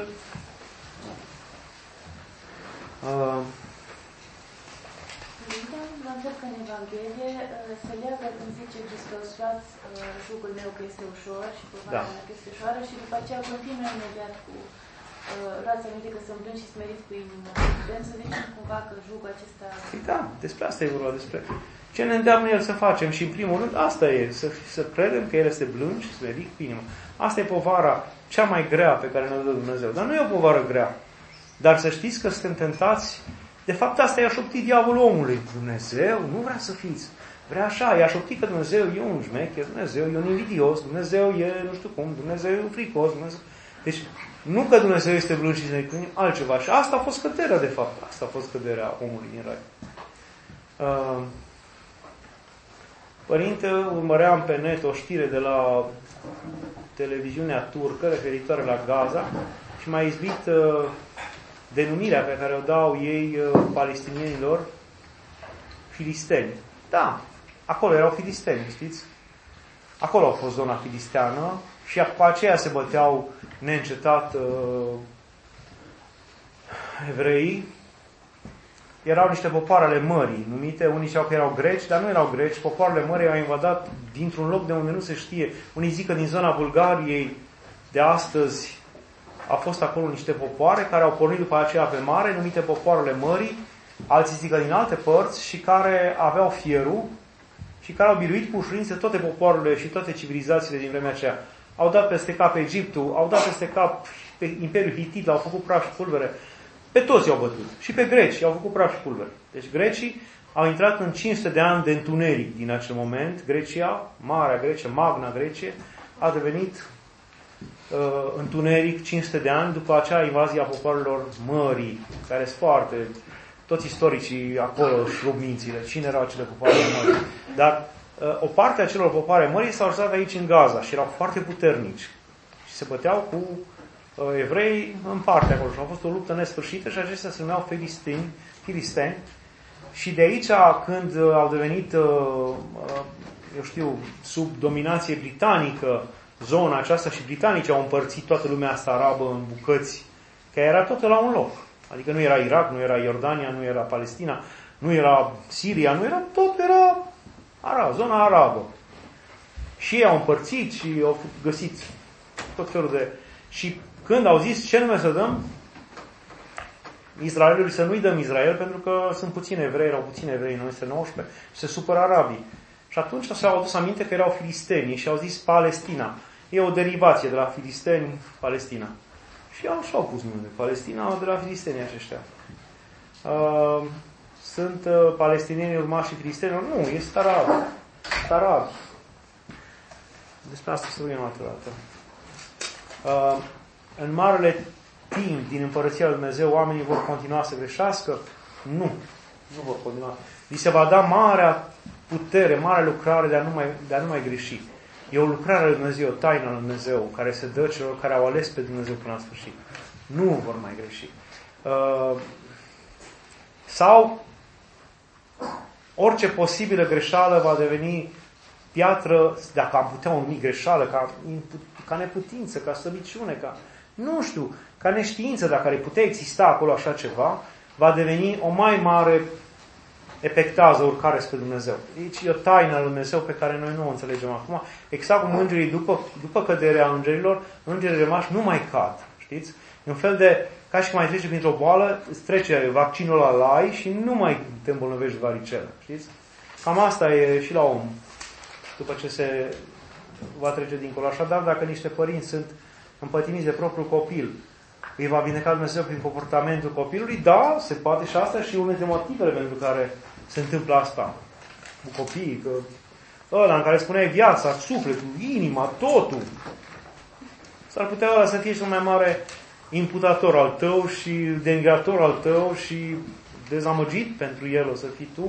mă întreb că în Evanghelie se leagă când zice Hristos, luați jugul meu că este ușor și povara mea că este ușoară și după aceea continuă imediat cu luați aminte că sunt blând și smerit cu inima. Putem să zicem cumva că jugul acesta... Da, despre asta e vorba, despre ce ne îndeamnă El să facem și în primul rând asta e, să credem că El este blând și smerit cu inima. Asta e povara cea mai grea pe care ne-o dă Dumnezeu. Dar nu e o povară grea. Dar să știți că suntem tentați. De fapt, asta i-a șoptit diavolul omului. Dumnezeu nu vrea să fiți. Vrea așa. I-a șoptit că Dumnezeu e un șmecher, Dumnezeu e un invidios, Dumnezeu e nu știu cum, Dumnezeu e un fricos. Dumnezeu... Deci, nu că Dumnezeu este blând și smerit cu inima, altceva. Și asta a fost căderea, de fapt. Asta a fost căderea omului în rai. Părinte, urmăream pe net o știre de la televiziunea turcă referitoare la Gaza și m-a izbit denumirea pe care o dau ei palestinienilor filisteni. Da, acolo erau filisteni, știți? Acolo a fost zona filisteană și cu aceea se băteau neîncetat evreii. erau niște popoare ale mării, numite, unii ziceau că erau greci, dar nu erau greci, popoarele mării au invadat dintr-un loc de unde nu se știe. Unii zic că din zona Bulgariei de astăzi au fost acolo niște popoare care au pornit după aceea pe mare, numite popoarele mării, alții zic că din alte părți și care aveau fierul și care au biruit cu ușurință toate popoarele și toate civilizațiile din vremea aceea. Au dat peste cap Egiptul, au dat peste cap pe Imperiul Hitit, au făcut praf și pulbere. Pe toți i-au bătut. Și pe greci i-au făcut praf și pulbere. Deci grecii au intrat în 500 de ani de întuneric din acel moment. Grecia, Marea Grecie, Magna Grecie, a devenit întuneric 500 de ani după acea invazie a popoarelor mării, care sunt foarte... Toți istoricii acolo își rup mințile. Cine erau acele popoare mării? Dar o parte a celor popoare mării s-au așezat aici în Gaza și erau foarte puternici. Și se băteau cu evrei în parte acolo. Și a fost o luptă nesfârșită și acestea se numeau filisteni. Și de aici, când au devenit, eu știu, sub dominație britanică, zona aceasta și britanicii au împărțit toată lumea asta arabă în bucăți, că era totul la un loc. Adică nu era Irak, nu era Iordania, nu era Palestina, nu era Siria, nu era, tot era zona arabă. Și ei au împărțit și au găsit tot felul de... Și când au zis ce nume să dăm Israelului, să nu-i dăm Israel, pentru că sunt puțini evrei, erau puțini evrei în 1919 și se supără arabii. Și atunci s-au adus aminte că erau filisteni și au zis Palestina. E o derivație de la filisteni, Palestina. Și așa au pus numele. Palestina de la filisteni aceștia. Sunt palestinieni urmașii filistenilor? Nu, este arabi. Despre asta să vorbim altă dată. În marele timp din Împărăția lui Dumnezeu, oamenii vor continua să greșească? Nu vor continua. Li se va da marea putere, marea lucrare de a nu mai greși. E o lucrare a lui Dumnezeu, o taină a lui Dumnezeu, care se dă celor care au ales pe Dumnezeu până la sfârșit. Nu vor mai greși. Sau orice posibilă greșeală va deveni piatră, dacă am putea o numi greșeală, ca neputință, ca slăbiciune, nu știu, ca neștiință, dacă ar putea exista acolo așa ceva, va deveni o mai mare epectază, urcare spre Dumnezeu. Deci e o taină a lui Dumnezeu pe care noi nu o înțelegem acum. Exact cum îngerii, după căderea îngerilor, îngerii rămași nu mai cad. Știți? E un fel de, ca și cum mai trece printr-o boală, îți trece vaccinul la lai și nu mai te îmbolnăvești de varicelă. Știți? Cam asta e și la om. După ce se va trece dincolo. Așadar, dacă niște părinți sunt împătimiți de propriul copil, îi va vindeca Dumnezeu prin comportamentul copilului? Da, se poate și asta și unul dintre motivele pentru care se întâmplă asta cu copiii, că ăla în care spuneai viața, sufletul, inima, totul, s-ar putea ăla să fie cel mai mare imputator al tău și denigrator al tău și dezamăgit pentru el o să fii tu.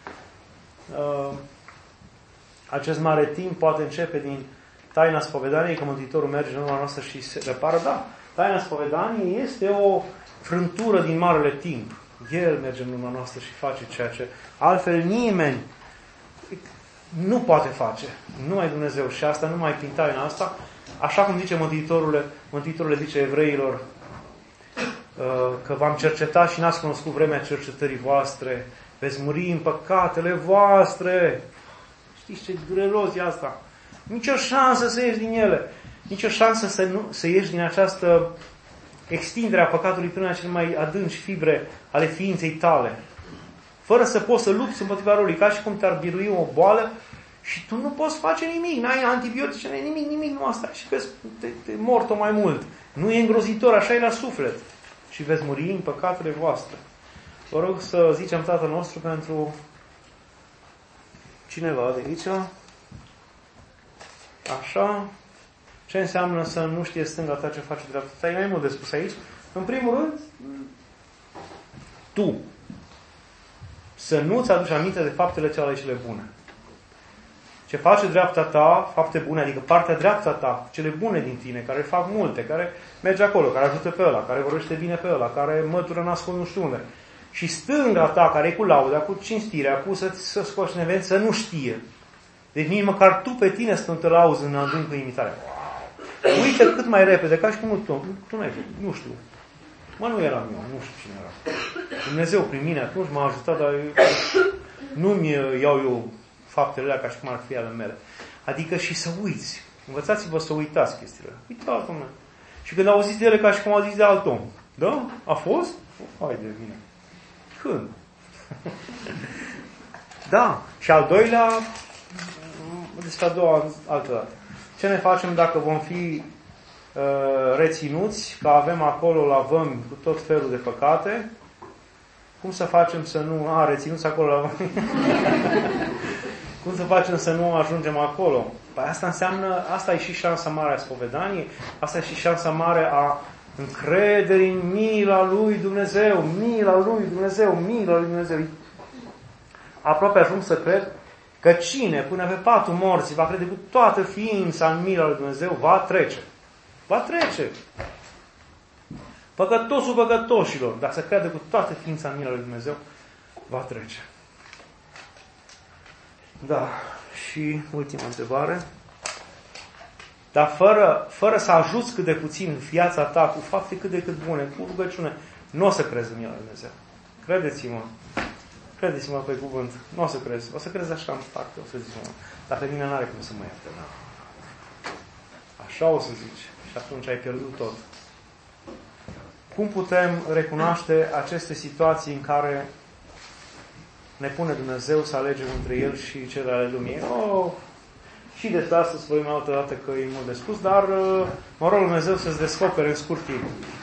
Acest mare timp poate începe din taina spovedaniei, că Mântuitorul merge în urma noastră și se repară, da. Taina spovedaniei este o frântură din marele timp. El merge în urma noastră și face ceea ce altfel nimeni nu poate face. Numai Dumnezeu. Și asta numai prin taina asta. Așa cum zice Mântuitorul zice evreilor că v-am cercetat și n-ați cunoscut vremea cercetării voastre. Veți muri în păcatele voastre. Știți ce dureros e asta? Nicio șansă să ieși din ele. Nicio șansă să ieși din această extindere a păcatului până la cele mai adânci fibre ale ființei tale. Fără să poți să lupți împotriva rolului. Ca și cum te-ar birui o boală și tu nu poți face nimic. N-ai antibiotice, n-ai nimic, nu asta. Și vezi, te mor mai mult. Nu e îngrozitor, așa e la suflet. Și veți muri în păcatele voastre. Vă rog să zicem Tatăl nostru pentru cineva de aici. Așa. Ce înseamnă să nu știe stânga ta ce face dreapta ta? E mai mult de spus aici. În primul rând, tu să nu-ți aduci aminte de faptele cele bune. Ce face dreapta ta, fapte bune, adică partea dreapta ta, cele bune din tine, care fac multe, care merge acolo, care ajută pe ăla, care vorbește bine pe ăla, care mătură nascul nu știu unde. Și stânga ta, care e cu lauda, cu cinstirea, cu să scoți în event, să nu știe. Deci nici măcar tu pe tine să nu te lauzi în adâncul imitare. Uite cât mai repede, ca și cum tu n-ai făcut, nu știu. Mă, nu eram eu, nu știu cine era. Dumnezeu prin mine atunci m-a ajutat, dar nu-mi iau eu faptele alea ca și cum ar fi ale mele. Adică și să uiți. Învățați-vă să uitați chestiile. Uitați, domnule. Și când auziți de ele ca și cum au zis de alt om. Da? A fost? Hai de mine. Când? Da. Și al doilea, despre a doua altă dată. Ce ne facem dacă vom fi reținuți, că avem acolo la vămi cu tot felul de păcate? Cum să facem să nu... reținuți acolo la vămi? Cum să facem să nu ajungem acolo? Păi asta înseamnă, asta e și șansa mare a spovedaniei, asta e și șansa mare a încrederii în mila lui Dumnezeu, mila lui Dumnezeu, mila lui Dumnezeu. Aproape ajung să cred că cine, până pe patul morții, va crede cu toată ființa în mila lui Dumnezeu, va trece. Va trece. Păcătosul păcătoșilor, dar să crede cu toată ființa în mila lui Dumnezeu, va trece. Da. Și ultima întrebare. Dar fără să ajuți cât de puțin viața ta cu fapte cât de cât bune, cu rugăciune, nu o să crezi în mila lui Dumnezeu. Credeți-mă. Credeți-mă pe cuvânt. Nu o să crezi. O să crezi așa în parte. O să zici, dar pe mine n-are cum să mă ierte. Da. Așa o să zici. Și atunci ai pierdut tot. Cum putem recunoaște aceste situații în care ne pune Dumnezeu să alegem între El și cele ale lumii? Și despre asta spune altă dată că e mult de spus, dar mă rog Dumnezeu să-ți descopere în scurt timp.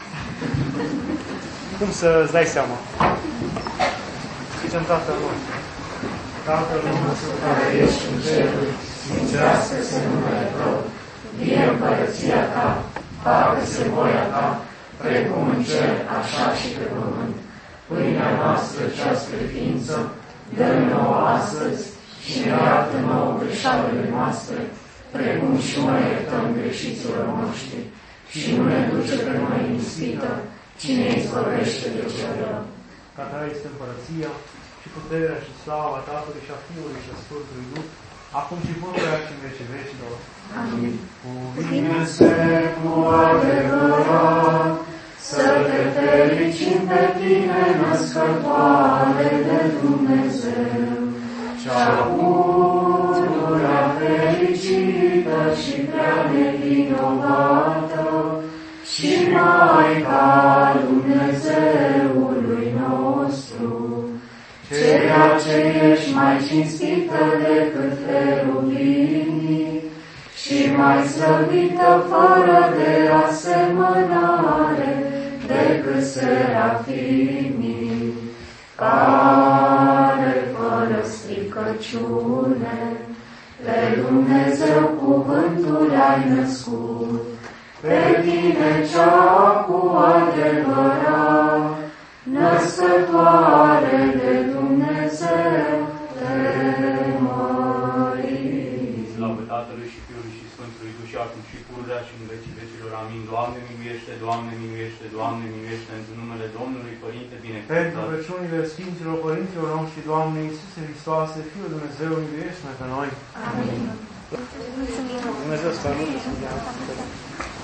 Cum să-ți dai seama? Zicem Tatăl nostru. Tatăl nostru care ești în ceruri, sfințească-se numele Tău, vie împărăția Ta, facă-se voia Ta, precum în cer, așa și pe pământ. Pâinea noastră cea spre ființă, dă-ne nouă astăzi și ne iartă nouă greșalele noastre, precum și noi iertăm greșiților noștri. Și nu ne duce pe noi în ispită, ci ne izbăvește de cel rău. Ca Ta este împărăția și puterea și slava Tatălui și a Fiului și a Sfântului Duh, acum și pururea și în vecii vecilor. Amin. Cuvine-se cu adevărat, să te fericim pe Tine, născătoare de Dumnezeu, cea pururea fericită și prea nevinovată, și Maica Dumnezeului nostru, ceea ce ești mai cinstită decât cherubinii și mai slăvită fără de asemănare decât serafimii, care fără stricăciune pe Dumnezeu cuvântul ai născut, pe Tine cea cu adevărat, născătoare de Dumnezeu, te mărim. Slavă Tatălui și Fiului și Sfântului Duh și acum și pururea și în vecii vecilor. Amin. Doamne miluiește, Doamne miluiește, Doamne miluiește, în numele Domnului, Părinte binecuvântat. Pentru rugăciunile Sfinților Părinților noștri, Doamne Iisuse Hristoase, Fiul Dumnezeu, miluiește-ne pe noi. Amin. Dumnezeu să vă ajute să